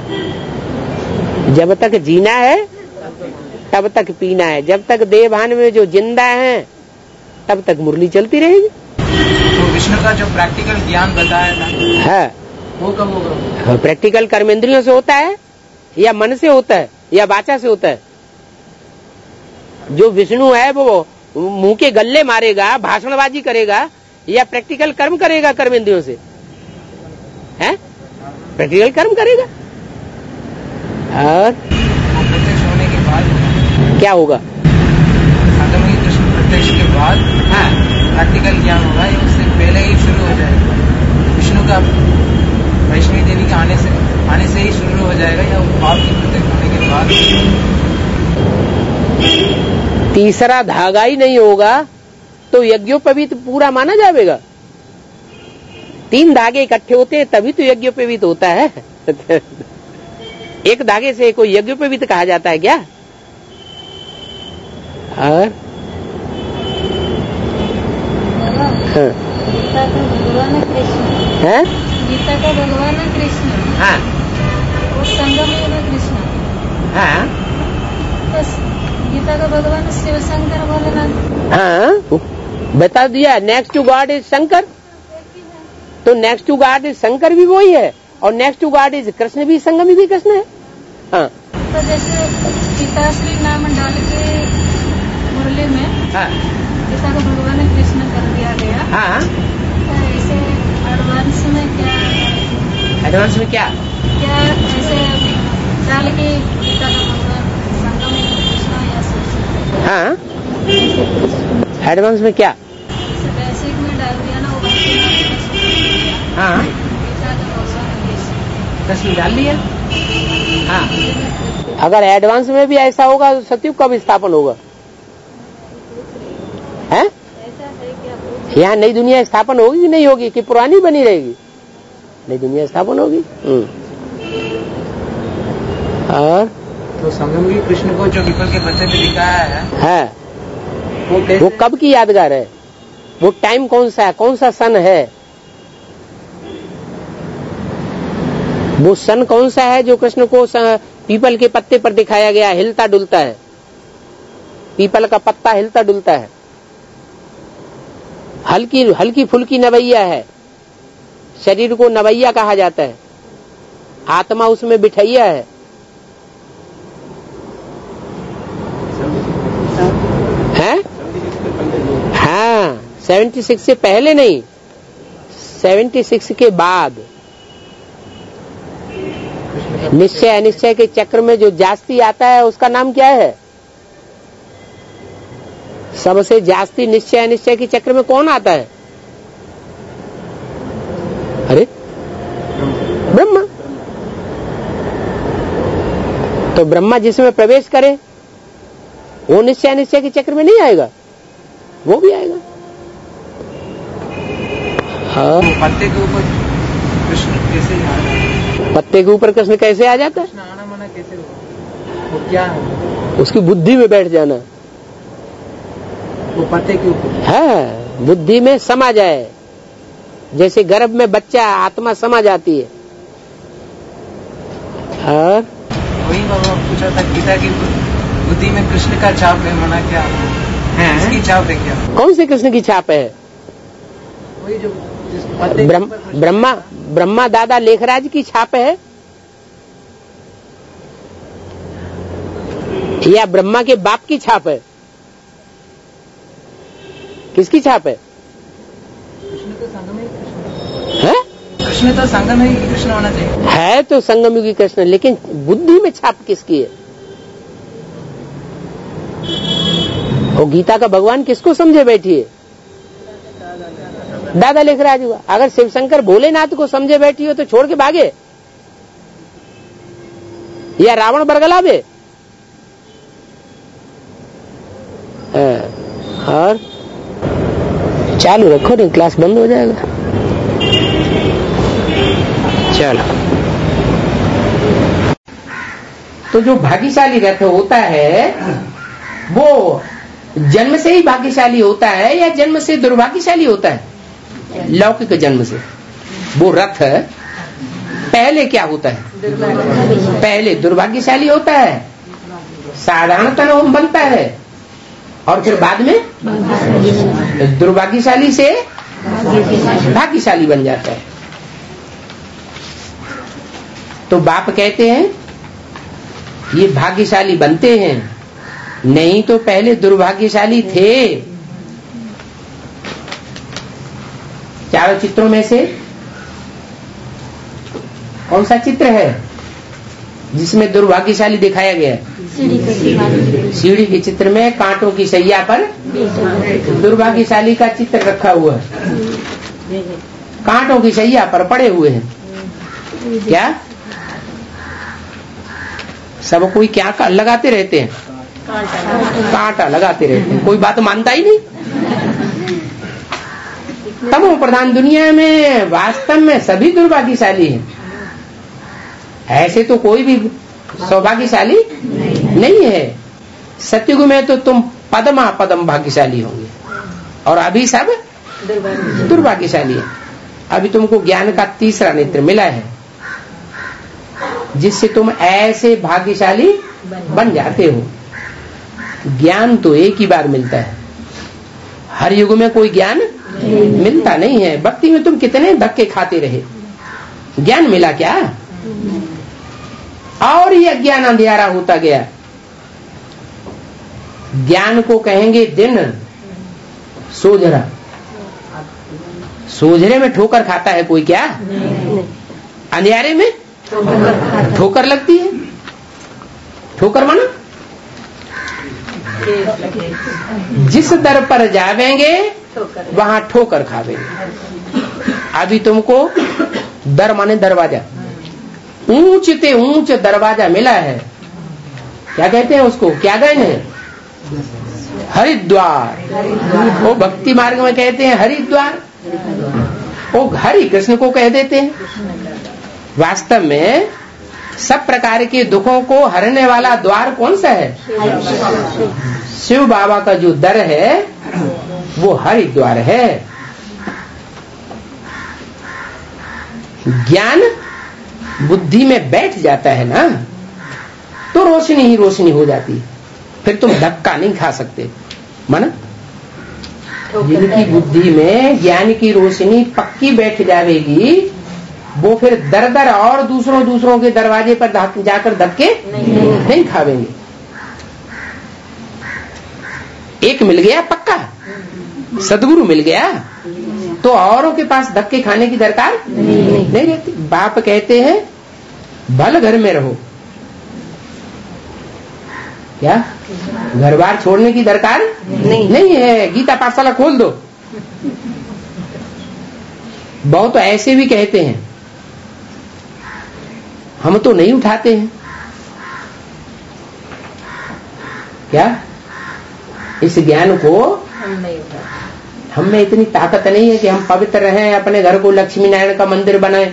जब तक जीना है तब तक पीना है, जब तक देवभान में जो जिंदा है तब तक मुरली चलती रहेगी। तो विष्णु का जो प्रैक्टिकल ज्ञान बताया था है वो कब होगा? प्रैक्टिकल कर्मेंद्रियों से होता है या मन से होता है या वाचा से होता है? जो विष्णु है वो मुंह के गल्ले मारेगा, भाषणबाजी करेगा या प्रैक्टिकल कर्म करेगा कर्मेंद्रियों से? है? प्रैक्टिकल कर्म करेगा। और प्रत्यक्ष होने के बाद क्या होगा? संगम कृष्ण प्रत्यक्ष के बाद हाँ प्रैक्टिकल ज्ञान होगा, ये उससे पहले ही शुरू हो जाएगा। विष्णु का वैष्णवी देवी के आने से आने से ही शुरू हो जाएगा या बाप की प्रत्यक्ष होने के बाद? तीसरा धागा ही नहीं होगा तो यज्ञोपवीत पूरा माना जाएगा। तीन धागे इकट्ठे होते हैं तभी तो यज्ञोपवीत होता है। एक धागे से कोई यज्ञोपवीत कहा जाता है क्या? और हाँ। गीता का भगवान कृष्ण है? गीता का भगवान कृष्ण हाँ वो संगम युग कृष्ण। हाँ बस गीता का भगवान शिव शंकर भोलेनाथ। हाँ बता दिया। Next to God is Shankar, तो next to God is Shankar भी वही है और next to God is Krishna भी संगम भी कृष्ण है। हाँ तो जैसे पिताश्री नाम डाल के मुरली में हाँ गीता का भगवान कृष्ण कर दिया गया। हाँ तो ऐसे एडवांस में क्या एडवांस में क्या क्या ऐसे डाल के गीता का भगवान संगम युग कृष्ण या शिव शंकर? हाँ एडवांस में क्या? बेसिक में डाल दिया ना वो बाकी हाँ गीता का भगवान प्रश्न डाल लिया। हाँ, अगर एडवांस में भी ऐसा होगा तो सतयुग कब स्थापन होगा? है यहाँ नई दुनिया स्थापन होगी कि नहीं होगी, कि पुरानी बनी रहेगी? नई दुनिया स्थापन होगी। और तो संगम की कृष्ण को जो पीपल के पत्ते पे दिखाया है, है वो वो कब की यादगार है? वो टाइम कौन सा है, कौन सा सन है? वो सन कौन सा है जो कृष्ण को पीपल के पत्ते पर दिखाया गया, हिलता डुलता है? पीपल का पत्ता हिलता डुलता है, हल्की हल्की फुल्की नवैया है। शरीर को नवैया कहा जाता है, आत्मा उसमें बिठैया है। हैं? हाँ, सेवेंटी सिक्स से पहले नहीं, सेवेंटी सिक्स के बाद। निश्चय अनिश्चय के चक्र में जो जास्ती आता है उसका नाम क्या है? सबसे जास्ती निश्चय अनिश्चय के चक्र में कौन आता है? अरे ब्रह्मा। तो ब्रह्मा जिसमें प्रवेश करे वो निश्चय अनिश्चय के चक्र में नहीं आएगा, वो भी आएगा। हाँ, पत्ते के ऊपर कृष्ण कैसे आ रहा है? पत्ते के ऊपर कृष्ण कैसे आ जाता है? कृष्ण आना माना कैसे होगा? वो क्या है? उसकी बुद्धि में बैठ जाना। वो पत्ते के ऊपर है, बुद्धि में समा जाए, जैसे गर्भ में बच्चा आत्मा समा जाती है। और वही बाबा पूछा था, गीता की बुद्धि में कृष्ण का छाप है, माना क्या है? इसकी छाप है क्या? कौन से कृष्ण की छाप है? वही जो पत्ते ब्रह्म, ब्रह्मा ब्रह्मा दादा लेखराज की छाप है, या ब्रह्मा के बाप की छाप है? किसकी छाप है? कृष्ण तो संगम ही कृष्ण है, कृष्ण तो संगम ही कृष्ण होना चाहिए। है तो संगमयुगी कृष्ण, लेकिन बुद्धि में छाप किसकी है? वो गीता का भगवान किसको समझे बैठी है? दादा लेखराज हुआ। अगर शिवशंकर भोलेनाथ को समझे बैठी हो तो छोड़ के भागे, या रावण बरगलावे? और चालू रखो, नहीं क्लास बंद हो जाएगा। चलो, तो जो भाग्यशाली रथ होता है वो जन्म से ही भाग्यशाली होता है या जन्म से दुर्भाग्यशाली होता है? लौकिक जन्म से। वो रथ पहले क्या होता है? पहले दुर्भाग्यशाली होता है, साधारणतः वो बनता है, और फिर बाद में दुर्भाग्यशाली से भाग्यशाली बन जाता है। तो बाप कहते हैं ये भाग्यशाली बनते हैं, नहीं तो पहले दुर्भाग्यशाली थे। चारों चित्रों में से कौन सा चित्र है जिसमें दुर्भाग्यशाली दिखाया गया है? सीढ़ी के चित्र में कांटों की सैया पर दुर्भाग्यशाली का चित्र रखा हुआ है, कांटों की सैया पर पड़े हुए हैं। क्या सब कोई क्या का लगाते रहते हैं? कांटा लगाते रहते हैं, कोई बात मानता ही नहीं। तमो प्रधान दुनिया में वास्तव में सभी दुर्भाग्यशाली हैं। ऐसे तो कोई भी सौभाग्यशाली नहीं है। सतयुग में तो तुम पदमा पदम भाग्यशाली होंगे, और अभी सब दुर्भाग्यशाली है। अभी तुमको ज्ञान का तीसरा नेत्र मिला है, जिससे तुम ऐसे भाग्यशाली बन जाते हो। ज्ञान तो एक ही बार मिलता है, हर युग में कोई ज्ञान मिलता नहीं है। भक्ति में तुम कितने धक्के खाते रहे, ज्ञान मिला क्या? और ये अज्ञान अंधियारा होता गया। ज्ञान को कहेंगे दिन सोजरा। सोजरे में ठोकर खाता है कोई क्या? अंधियारे में ठोकर लगती है। ठोकर माना जिस दर पर जावेंगे वहां ठोकर खावेंगे। अभी तुमको दर माने दरवाजा, ऊंचते ऊंच दरवाजा मिला है, क्या कहते हैं उसको, क्या गए हैं, हरिद्वार। वो भक्ति मार्ग में कहते हैं हरिद्वार, वो हरि कृष्ण को कह देते हैं। वास्तव में सब प्रकार के दुखों को हरने वाला द्वार कौन सा है, शिव बाबा का जो दर है वो हरिद्वार है। ज्ञान बुद्धि में बैठ जाता है ना, तो रोशनी ही रोशनी हो जाती, फिर तुम धक्का नहीं खा सकते। माना जिनकी बुद्धि में ज्ञान की रोशनी पक्की बैठ जाएगी, वो फिर दर दर और दूसरों दूसरों के दरवाजे पर जाकर धक्के नहीं, नहीं खावेंगे। एक मिल गया पक्का, सदगुरु मिल गया, तो औरों के पास धक्के खाने की दरकार नहीं, नहीं रहती। बाप कहते हैं भल घर में रहो, क्या घर बार छोड़ने की दरकार नहीं, नहीं है। गीता पाठशाला खोल दो। बहुत तो ऐसे भी कहते हैं हम तो नहीं उठाते हैं, क्या इस ज्ञान को हम नहीं उठाते, हम में इतनी ताकत नहीं है कि हम पवित्र रहें, अपने घर को लक्ष्मी नारायण का मंदिर बनाएं,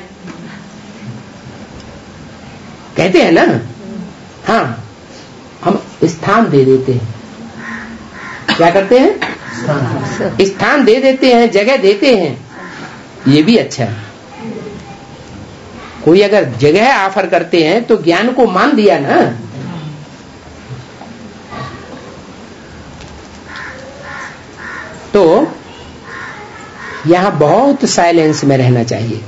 कहते हैं ना। हाँ, हम स्थान दे देते हैं, क्या करते हैं, स्थान दे देते हैं, जगह देते हैं, ये भी अच्छा है। कोई अगर जगह ऑफर करते हैं तो ज्ञान को मान दिया ना। तो यहां बहुत साइलेंस में रहना चाहिए।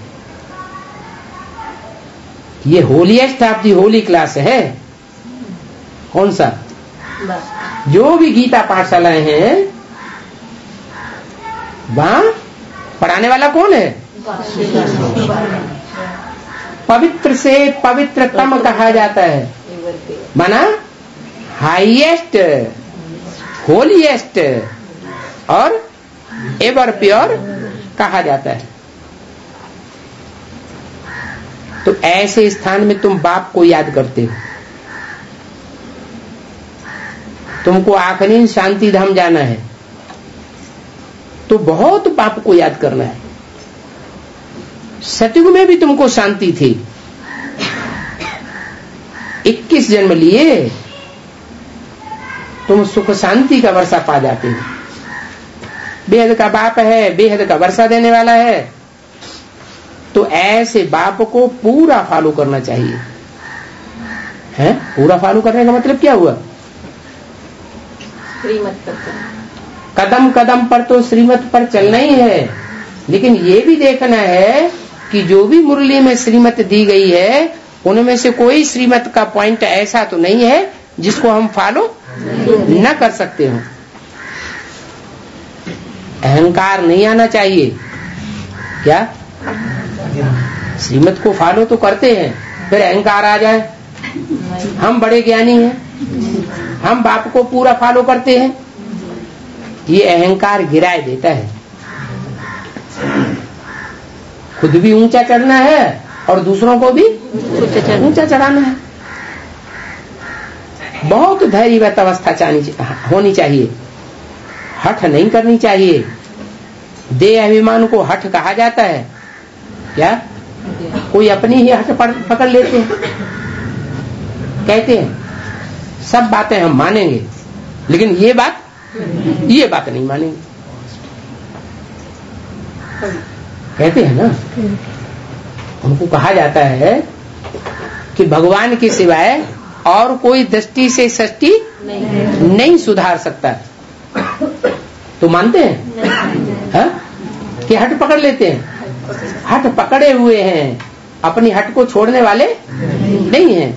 ये holiest of the holy class है। कौन सा, जो भी गीता पाठशालाएं हैं वहां पढ़ाने वाला कौन है, पवित्र से पवित्रतम कहा जाता है, माना हाईएस्ट, होलीएस्ट और एवर प्योर कहा जाता है। तो ऐसे स्थान में तुम बाप को याद करते हो। तुमको आखिरी शांति धाम जाना है तो बहुत बाप को याद करना है। सतयुग में भी तुमको शांति थी, इक्कीस जन्म लिए तुम सुख शांति का वर्षा पा जाते हो। बेहद का बाप है, बेहद का वर्षा देने वाला है, तो ऐसे बाप को पूरा फॉलो करना चाहिए। हैं? पूरा फॉलो करने का मतलब क्या हुआ, श्रीमत पर कदम कदम पर तो श्रीमत पर चलना ही है, लेकिन ये भी देखना है कि जो भी मुरली में श्रीमत दी गई है उनमें से कोई श्रीमत का पॉइंट ऐसा तो नहीं है जिसको हम फॉलो न कर सकते हो। अहंकार नहीं आना चाहिए। क्या श्रीमत को फॉलो तो करते हैं, फिर अहंकार आ जाए, हम बड़े ज्ञानी हैं, हम बाप को पूरा फॉलो करते हैं, ये अहंकार गिराए देता है। खुद भी ऊंचा चढ़ना है और दूसरों को भी ऊंचा चढ़ाना है। बहुत धैर्यवत अवस्था होनी चाहिए, हठ नहीं करनी चाहिए। देह अभिमान को हठ कहा जाता है। क्या कोई अपनी ही हठ पकड़ लेते हैं, कहते हैं सब बातें हम मानेंगे लेकिन ये बात ये बात नहीं मानेंगे, कहते हैं ना। उनको कहा जाता है कि भगवान के सिवाय और कोई दृष्टि से सृष्टि नहीं, नहीं सुधार सकता। तो मानते हैं हा? कि हट पकड़ लेते हैं, हट पकड़े हुए हैं, अपनी हट को छोड़ने वाले नहीं हैं।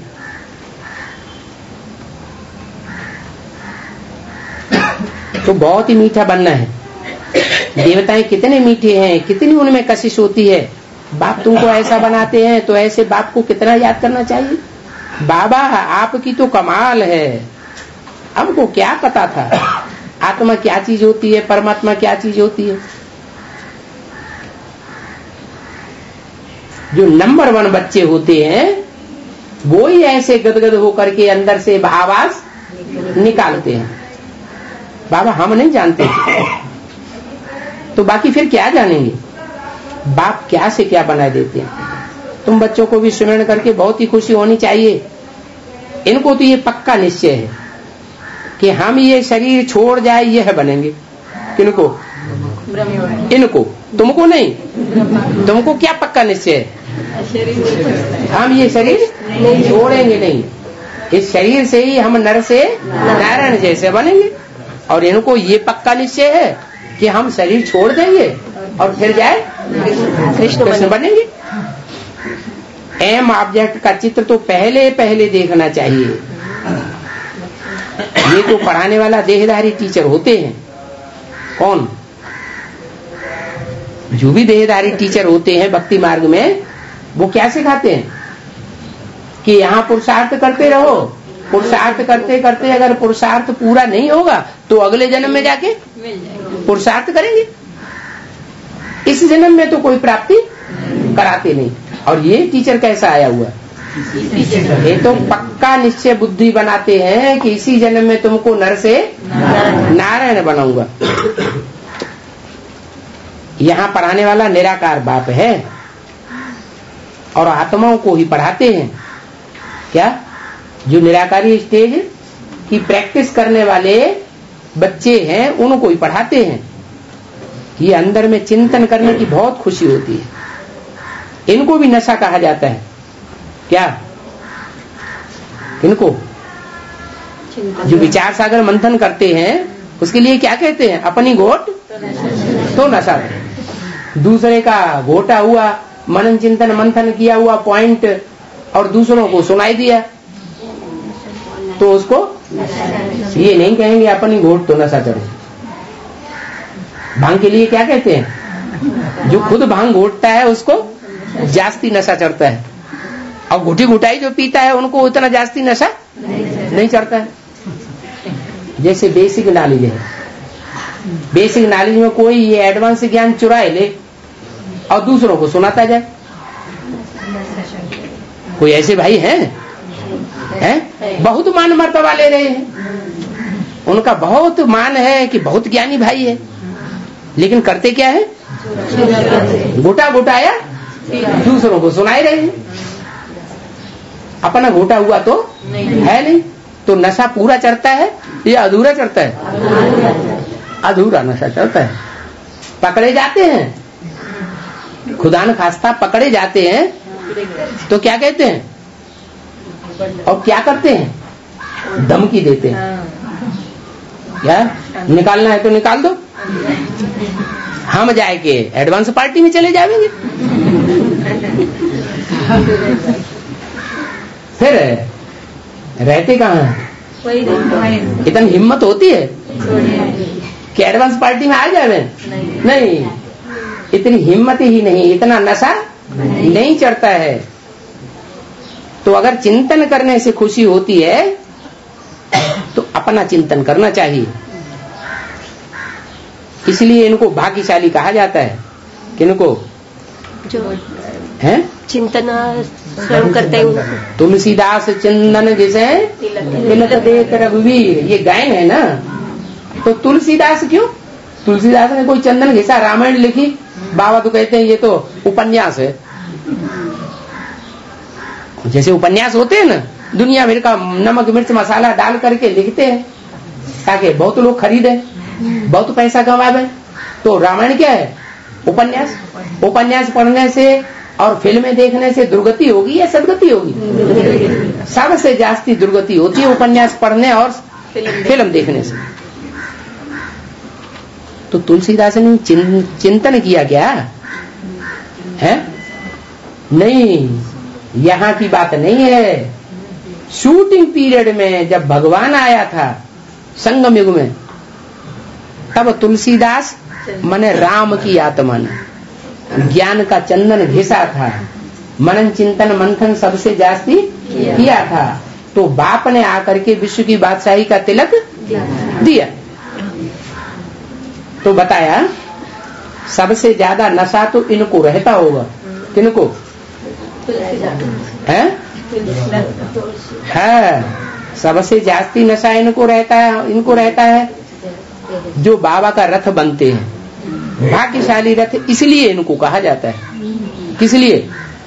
तो बहुत ही मीठा बनना है। देवताएं कितने मीठे हैं, कितनी उनमें कशिश होती है। बाप तुमको ऐसा बनाते हैं तो ऐसे बाप को कितना याद करना चाहिए। बाबा आपकी तो कमाल है, हमको क्या पता था आत्मा क्या चीज होती है, परमात्मा क्या चीज होती है। जो नंबर वन बच्चे होते हैं वो ही ऐसे गदगद होकर के अंदर से आवाज निकालते हैं। बाबा हम नहीं जानते, तो बाकी फिर क्या जानेंगे? बाप क्या से क्या बना देते हैं। तुम बच्चों को भी सुमरण करके बहुत ही खुशी होनी चाहिए। इनको तो ये पक्का निश्चय है कि हम ये शरीर छोड़ जाए यह बनेंगे। किनको? इनको। तुमको नहीं, तुमको क्या पक्का निश्चय है? हम ये शरीर छोड़ेंगे नहीं, इस शरीर से ही हम नर से नारायण जैसे बनेंगे। और इनको ये पक्का निश्चय है कि हम शरीर छोड़ देंगे और फिर जाए कृष्ण बनेंगे। एम ऑब्जेक्ट का चित्र तो पहले पहले देखना चाहिए। ये तो पढ़ाने वाला देहधारी टीचर होते हैं। कौन? जो भी देहधारी टीचर होते हैं भक्ति मार्ग में, वो क्या सिखाते हैं कि यहाँ पुरुषार्थ करते रहो। पुरुषार्थ करते करते अगर पुरुषार्थ पूरा नहीं होगा तो अगले जन्म में जाके पुरुषार्थ करेंगे। इस जन्म में तो कोई प्राप्ति कराते नहीं। और ये टीचर कैसा आया हुआ? ये तो पक्का निश्चय बुद्धि बनाते हैं कि इसी जन्म में तुमको नर से नारायण बनाऊंगा। यहाँ पढ़ाने वाला निराकार बाप है और आत्माओं को ही पढ़ाते हैं। क्या? जो निराकारी स्टेज की प्रैक्टिस करने वाले बच्चे हैं उनको ही पढ़ाते हैं। ये अंदर में चिंतन करने की बहुत खुशी होती है। इनको भी नशा कहा जाता है। क्या? इनको जो विचार सागर मंथन करते हैं उसके लिए क्या कहते हैं? अपनी घोट तो नशा। दूसरे का घोटा हुआ मनन चिंतन मंथन किया हुआ पॉइंट और दूसरों को सुनाई दिया तो उसको ये नहीं कहेंगे अपनी घोट तो नशा चढ़े। भांग के लिए क्या कहते हैं? जो खुद भांग घोटता है उसको जास्ती नशा चढ़ता है, और घुटी घुटाई जो पीता है उनको उतना जास्ती नशा नहीं चढ़ता है। जैसे बेसिक नॉलेज है, बेसिक नॉलेज में कोई ये एडवांस ज्ञान चुराए ले और दूसरों को सुनाता जाए। कोई ऐसे भाई हैं हैं बहुत मान मर्तबा ले रहे हैं, उनका बहुत मान है कि बहुत ज्ञानी भाई है, लेकिन करते क्या है? घोटा घोटाया दूसरों को सुनाए रहे हैं। अपना घोटा हुआ तो है नहीं। तो नशा पूरा चढ़ता है या अधूरा चढ़ता है? अधूरा नशा चढ़ता है। पकड़े जाते हैं, खुदा न खास्ता पकड़े जाते हैं तो क्या कहते हैं और क्या करते हैं? धमकी देते हैं। क्या निकालना है तो निकाल दो, हम जाए के एडवांस पार्टी में चले जाएंगे। फिर रहते कहाँ हैं? इतनी हिम्मत होती है कि एडवांस पार्टी में आ जाए? नहीं, इतनी हिम्मत ही नहीं, इतना नशा नहीं चढ़ता है। तो अगर चिंतन करने से खुशी होती है तो अपना चिंतन करना चाहिए। इसलिए इनको भाग्यशाली कहा जाता है। किनको? जो है चिंतन स्वयं करते हैं। तुलसीदास चिंतन जिसे तिलक देत रघुवीर, ये गायन है ना। तो तुलसीदास क्यों? तुलसीदास ने कोई चंदन घिसा रामायण लिखी? बाबा तो कहते हैं ये तो उपन्यास है। जैसे उपन्यास होते हैं ना, दुनिया भर का नमक मिर्च मसाला डाल करके लिखते हैं ताकि बहुत लोग खरीदे, बहुत पैसा कमावे। तो रामायण क्या है? उपन्यास। उपन्यास पढ़ने से और फिल्में देखने से दुर्गति होगी या सदगति होगी? सबसे जास्ती दुर्गति होती है उपन्यास पढ़ने और फिल्म देखने से। तो तुलसीदास ने चिं, चिंतन किया क्या है? नहीं, यहाँ की बात नहीं है। शूटिंग पीरियड में जब भगवान आया था संगम युग में, तब तुलसीदास मने राम की आत्मा ने ज्ञान का चंदन घिसा था, मनन चिंतन मंथन सबसे जास्ती किया था। तो बाप ने आकर के विश्व की बादशाही का तिलक दिया। तो बताया सबसे ज्यादा नशा तो इनको रहता होगा। किनको? है, है सबसे जास्ती नशा इनको रहता है, इनको रहता है जो बाबा का रथ बनते हैं, भाग्यशाली रथ। इसलिए इनको कहा जाता है, किस लिए?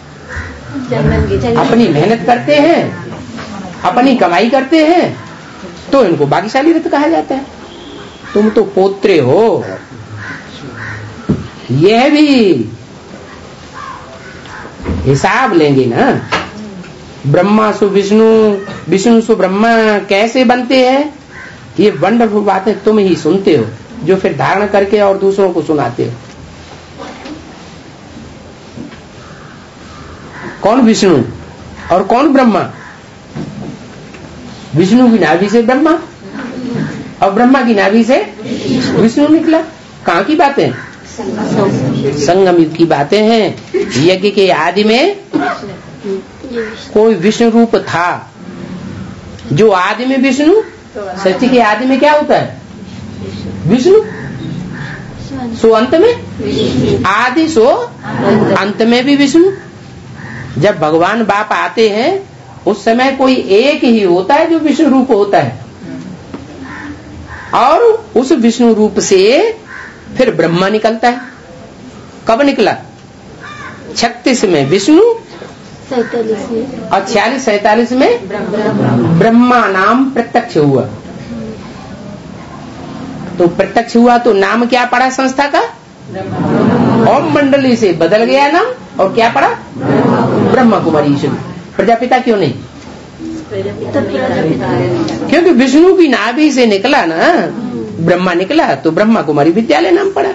अपनी मेहनत करते हैं, अपनी कमाई करते हैं, तो इनको भाग्यशाली रथ कहा जाता है। तुम तो पोत्रे हो। यह भी हिसाब लेंगे ना, ब्रह्मा सु विष्णु, विष्णु सु ब्रह्मा कैसे बनते हैं? ये वंडरफुल बातें तुम ही सुनते हो, जो फिर धारण करके और दूसरों को सुनाते हो। कौन विष्णु और कौन ब्रह्मा? विष्णु की नाभि से ब्रह्मा और ब्रह्मा की नाभि से विष्णु निकला। कहाँ की बातें? संगम युग की बातें हैं। यज्ञ के आदि में कोई विष्णु रूप था, जो आदि में विष्णु, सृष्टि के आदि में क्या होता है? विष्णु। सो अंत में आदि, सो अंत में भी विष्णु। जब भगवान बाप आते हैं उस समय कोई एक ही होता है जो विष्णु रूप होता है, और उस विष्णु रूप से फिर ब्रह्मा निकलता है। कब निकला? छत्तीस में विष्णु और छियालीस सैतालीस में ब्रह्मा नाम प्रत्यक्ष हुआ। तो प्रत्यक्ष हुआ तो नाम क्या पड़ा संस्था का? ओम मंडली से बदल गया नाम, और क्या पड़ा? ब्रह्मा कुमारी ईश्वर। प्रजापिता क्यों नहीं? क्योंकि विष्णु की नाभि से निकला ना ब्रह्मा निकला, तो ब्रह्मा कुमारी विद्यालय नाम पड़ा।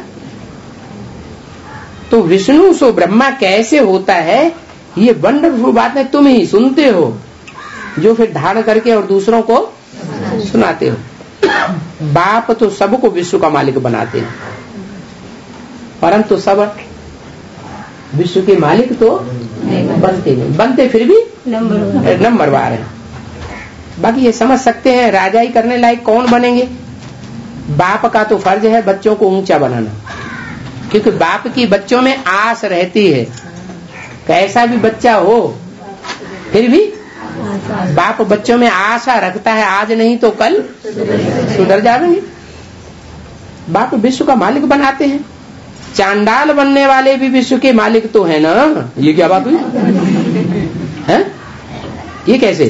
तो विष्णु सो ब्रह्मा कैसे होता है, ये वंडरफुल बातें तुम ही सुनते हो, जो फिर धारण करके और दूसरों को सुनाते हो। बाप तो सबको विश्व का मालिक बनाते हैं, परंतु सब विश्व के मालिक तो बनते नहीं, बनते फिर भी नंबरवार है। बाकी ये समझ सकते हैं राजाई करने लायक कौन बनेंगे। बाप का तो फर्ज है बच्चों को ऊंचा बनाना, क्योंकि बाप की बच्चों में आस रहती है। कैसा भी बच्चा हो फिर भी बाप बच्चों में आशा रखता है, आज नहीं तो कल सुधर जाएंगे। बाप विश्व का मालिक बनाते हैं। चांडाल बनने वाले भी विश्व के मालिक तो है ना। ये क्या बात हुई है? ये कैसे?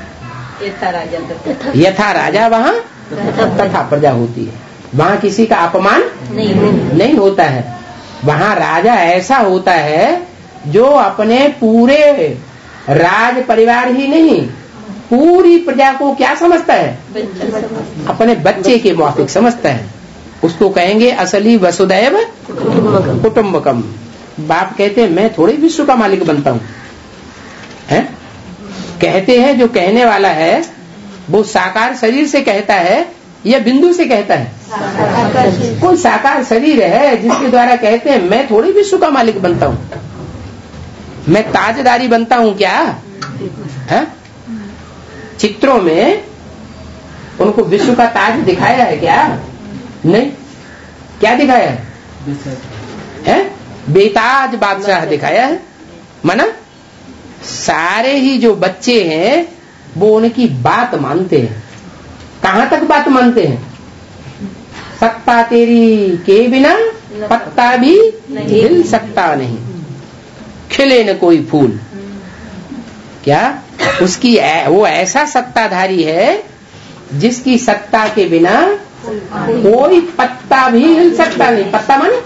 यथा राजा वहाँ तथा प्रजा होती है। वहाँ किसी का अपमान नहीं, नहीं होता है। वहाँ राजा ऐसा होता है जो अपने पूरे राज परिवार ही नहीं, पूरी प्रजा को क्या समझता है? अपने बच्चे के माफिक समझता है। उसको कहेंगे असली वसुदैव कुटुंबकम। बाप कहते हैं मैं थोड़ी विश्व का मालिक बनता हूँ, है? कहते हैं जो कहने वाला है वो साकार शरीर से कहता है या बिंदु से कहता है? कोई साकार शरीर है जिसके द्वारा कहते हैं मैं थोड़ी विश्व का मालिक बनता हूँ, मैं ताजदारी बनता हूँ क्या? है? चित्रों में उनको विश्व का ताज दिखाया है क्या? नहीं। क्या दिखाया है? है? बेताज बादशाह दिखाया है। माना सारे ही जो बच्चे हैं वो उनकी बात मानते हैं। कहाँ तक बात मानते हैं? सत्ता तेरी के बिना पत्ता भी हिल सकता नहीं, खिले न कोई फूल। क्या उसकी वो ऐसा सत्ताधारी है जिसकी सत्ता के बिना कोई पत्ता भी हिल सकता नहीं। पत्ता माने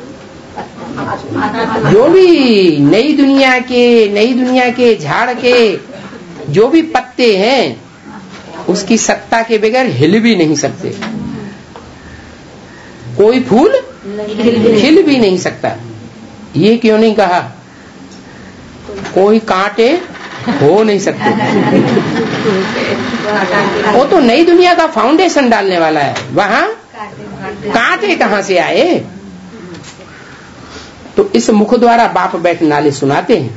जो भी नई दुनिया के नई दुनिया के झाड़ के जो भी पत्ते हैं उसकी सत्ता के बगैर हिल भी नहीं सकते। कोई फूल हिल भी नहीं सकता। ये क्यों नहीं कहा? कोई कांटे हो नहीं सकते। वो तो नई दुनिया का फाउंडेशन डालने वाला है, वहां कांटे कहां से आए? तो इस मुख द्वारा बाप बैठ नाले सुनाते हैं।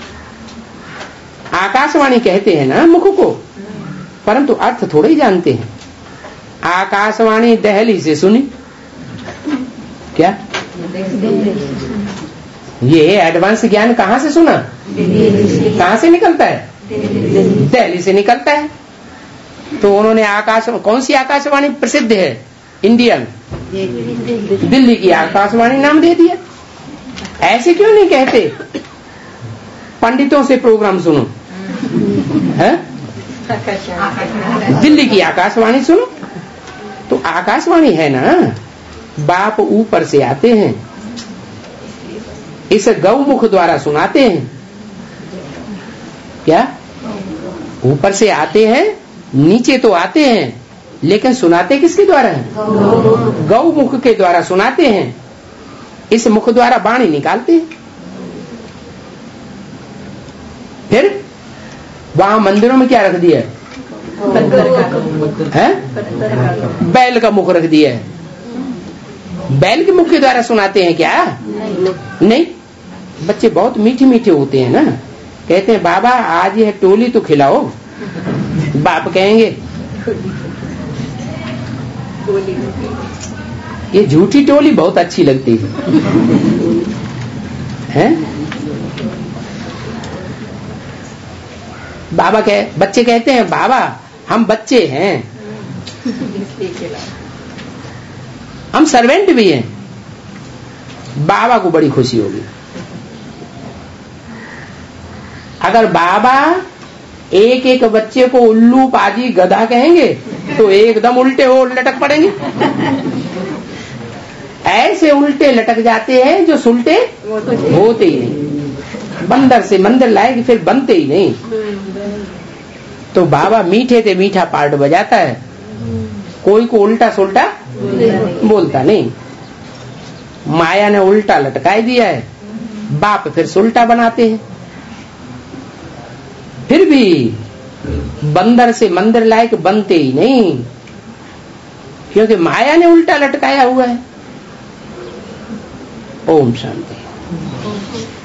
आकाशवाणी कहते हैं ना मुख को, परंतु अर्थ थोड़े ही जानते हैं। आकाशवाणी दहली से सुनी क्या? ये एडवांस ज्ञान कहाँ से सुना, कहाँ से निकलता है, दिल्ली से निकलता है। तो उन्होंने आकाश, कौन सी आकाशवाणी प्रसिद्ध है इंडियन, दिल्ली की आकाशवाणी नाम दे दिया। ऐसे क्यों नहीं कहते पंडितों से प्रोग्राम सुनो, है दिल्ली की आकाशवाणी सुनो। तो आकाशवाणी है ना, बाप ऊपर से आते हैं, इस गौमुख द्वारा सुनाते हैं। क्या ऊपर से आते हैं, नीचे तो आते हैं, लेकिन सुनाते किसके द्वारा है, गौमुख के द्वारा सुनाते हैं। इस मुख द्वारा वाणी निकालते हैं। फिर वहां मंदिरों में क्या रख दिया है, बैल का मुख रख दिया है। बैल के मुख के द्वारा सुनाते हैं क्या, नहीं। बच्चे बहुत मीठे मीठे होते हैं ना, कहते हैं बाबा आज यह टोली तो खिलाओ। बाप कहेंगे ये झूठी टोली बहुत अच्छी लगती है, हैं? बाबा कहे, बच्चे कहते हैं बाबा हम बच्चे हैं, हम सर्वेंट भी हैं। बाबा को बड़ी खुशी होगी। अगर बाबा एक एक बच्चे को उल्लू पाजी गधा कहेंगे तो एकदम उल्टे हो लटक पड़ेंगे। ऐसे उल्टे लटक जाते हैं जो सुलटे होते ही नहीं। बंदर से मंदिर लाएगी फिर बनते ही नहीं। तो बाबा मीठे से मीठा पार्ट बजाता है, कोई को उल्टा सुलटा बोलता नहीं। माया ने उल्टा लटकाई दिया है, बाप फिर सुलटा बनाते हैं। फिर भी बंदर से मंदिर लायक बनते ही नहीं, क्योंकि माया ने उल्टा लटकाया हुआ है। ओम शांति।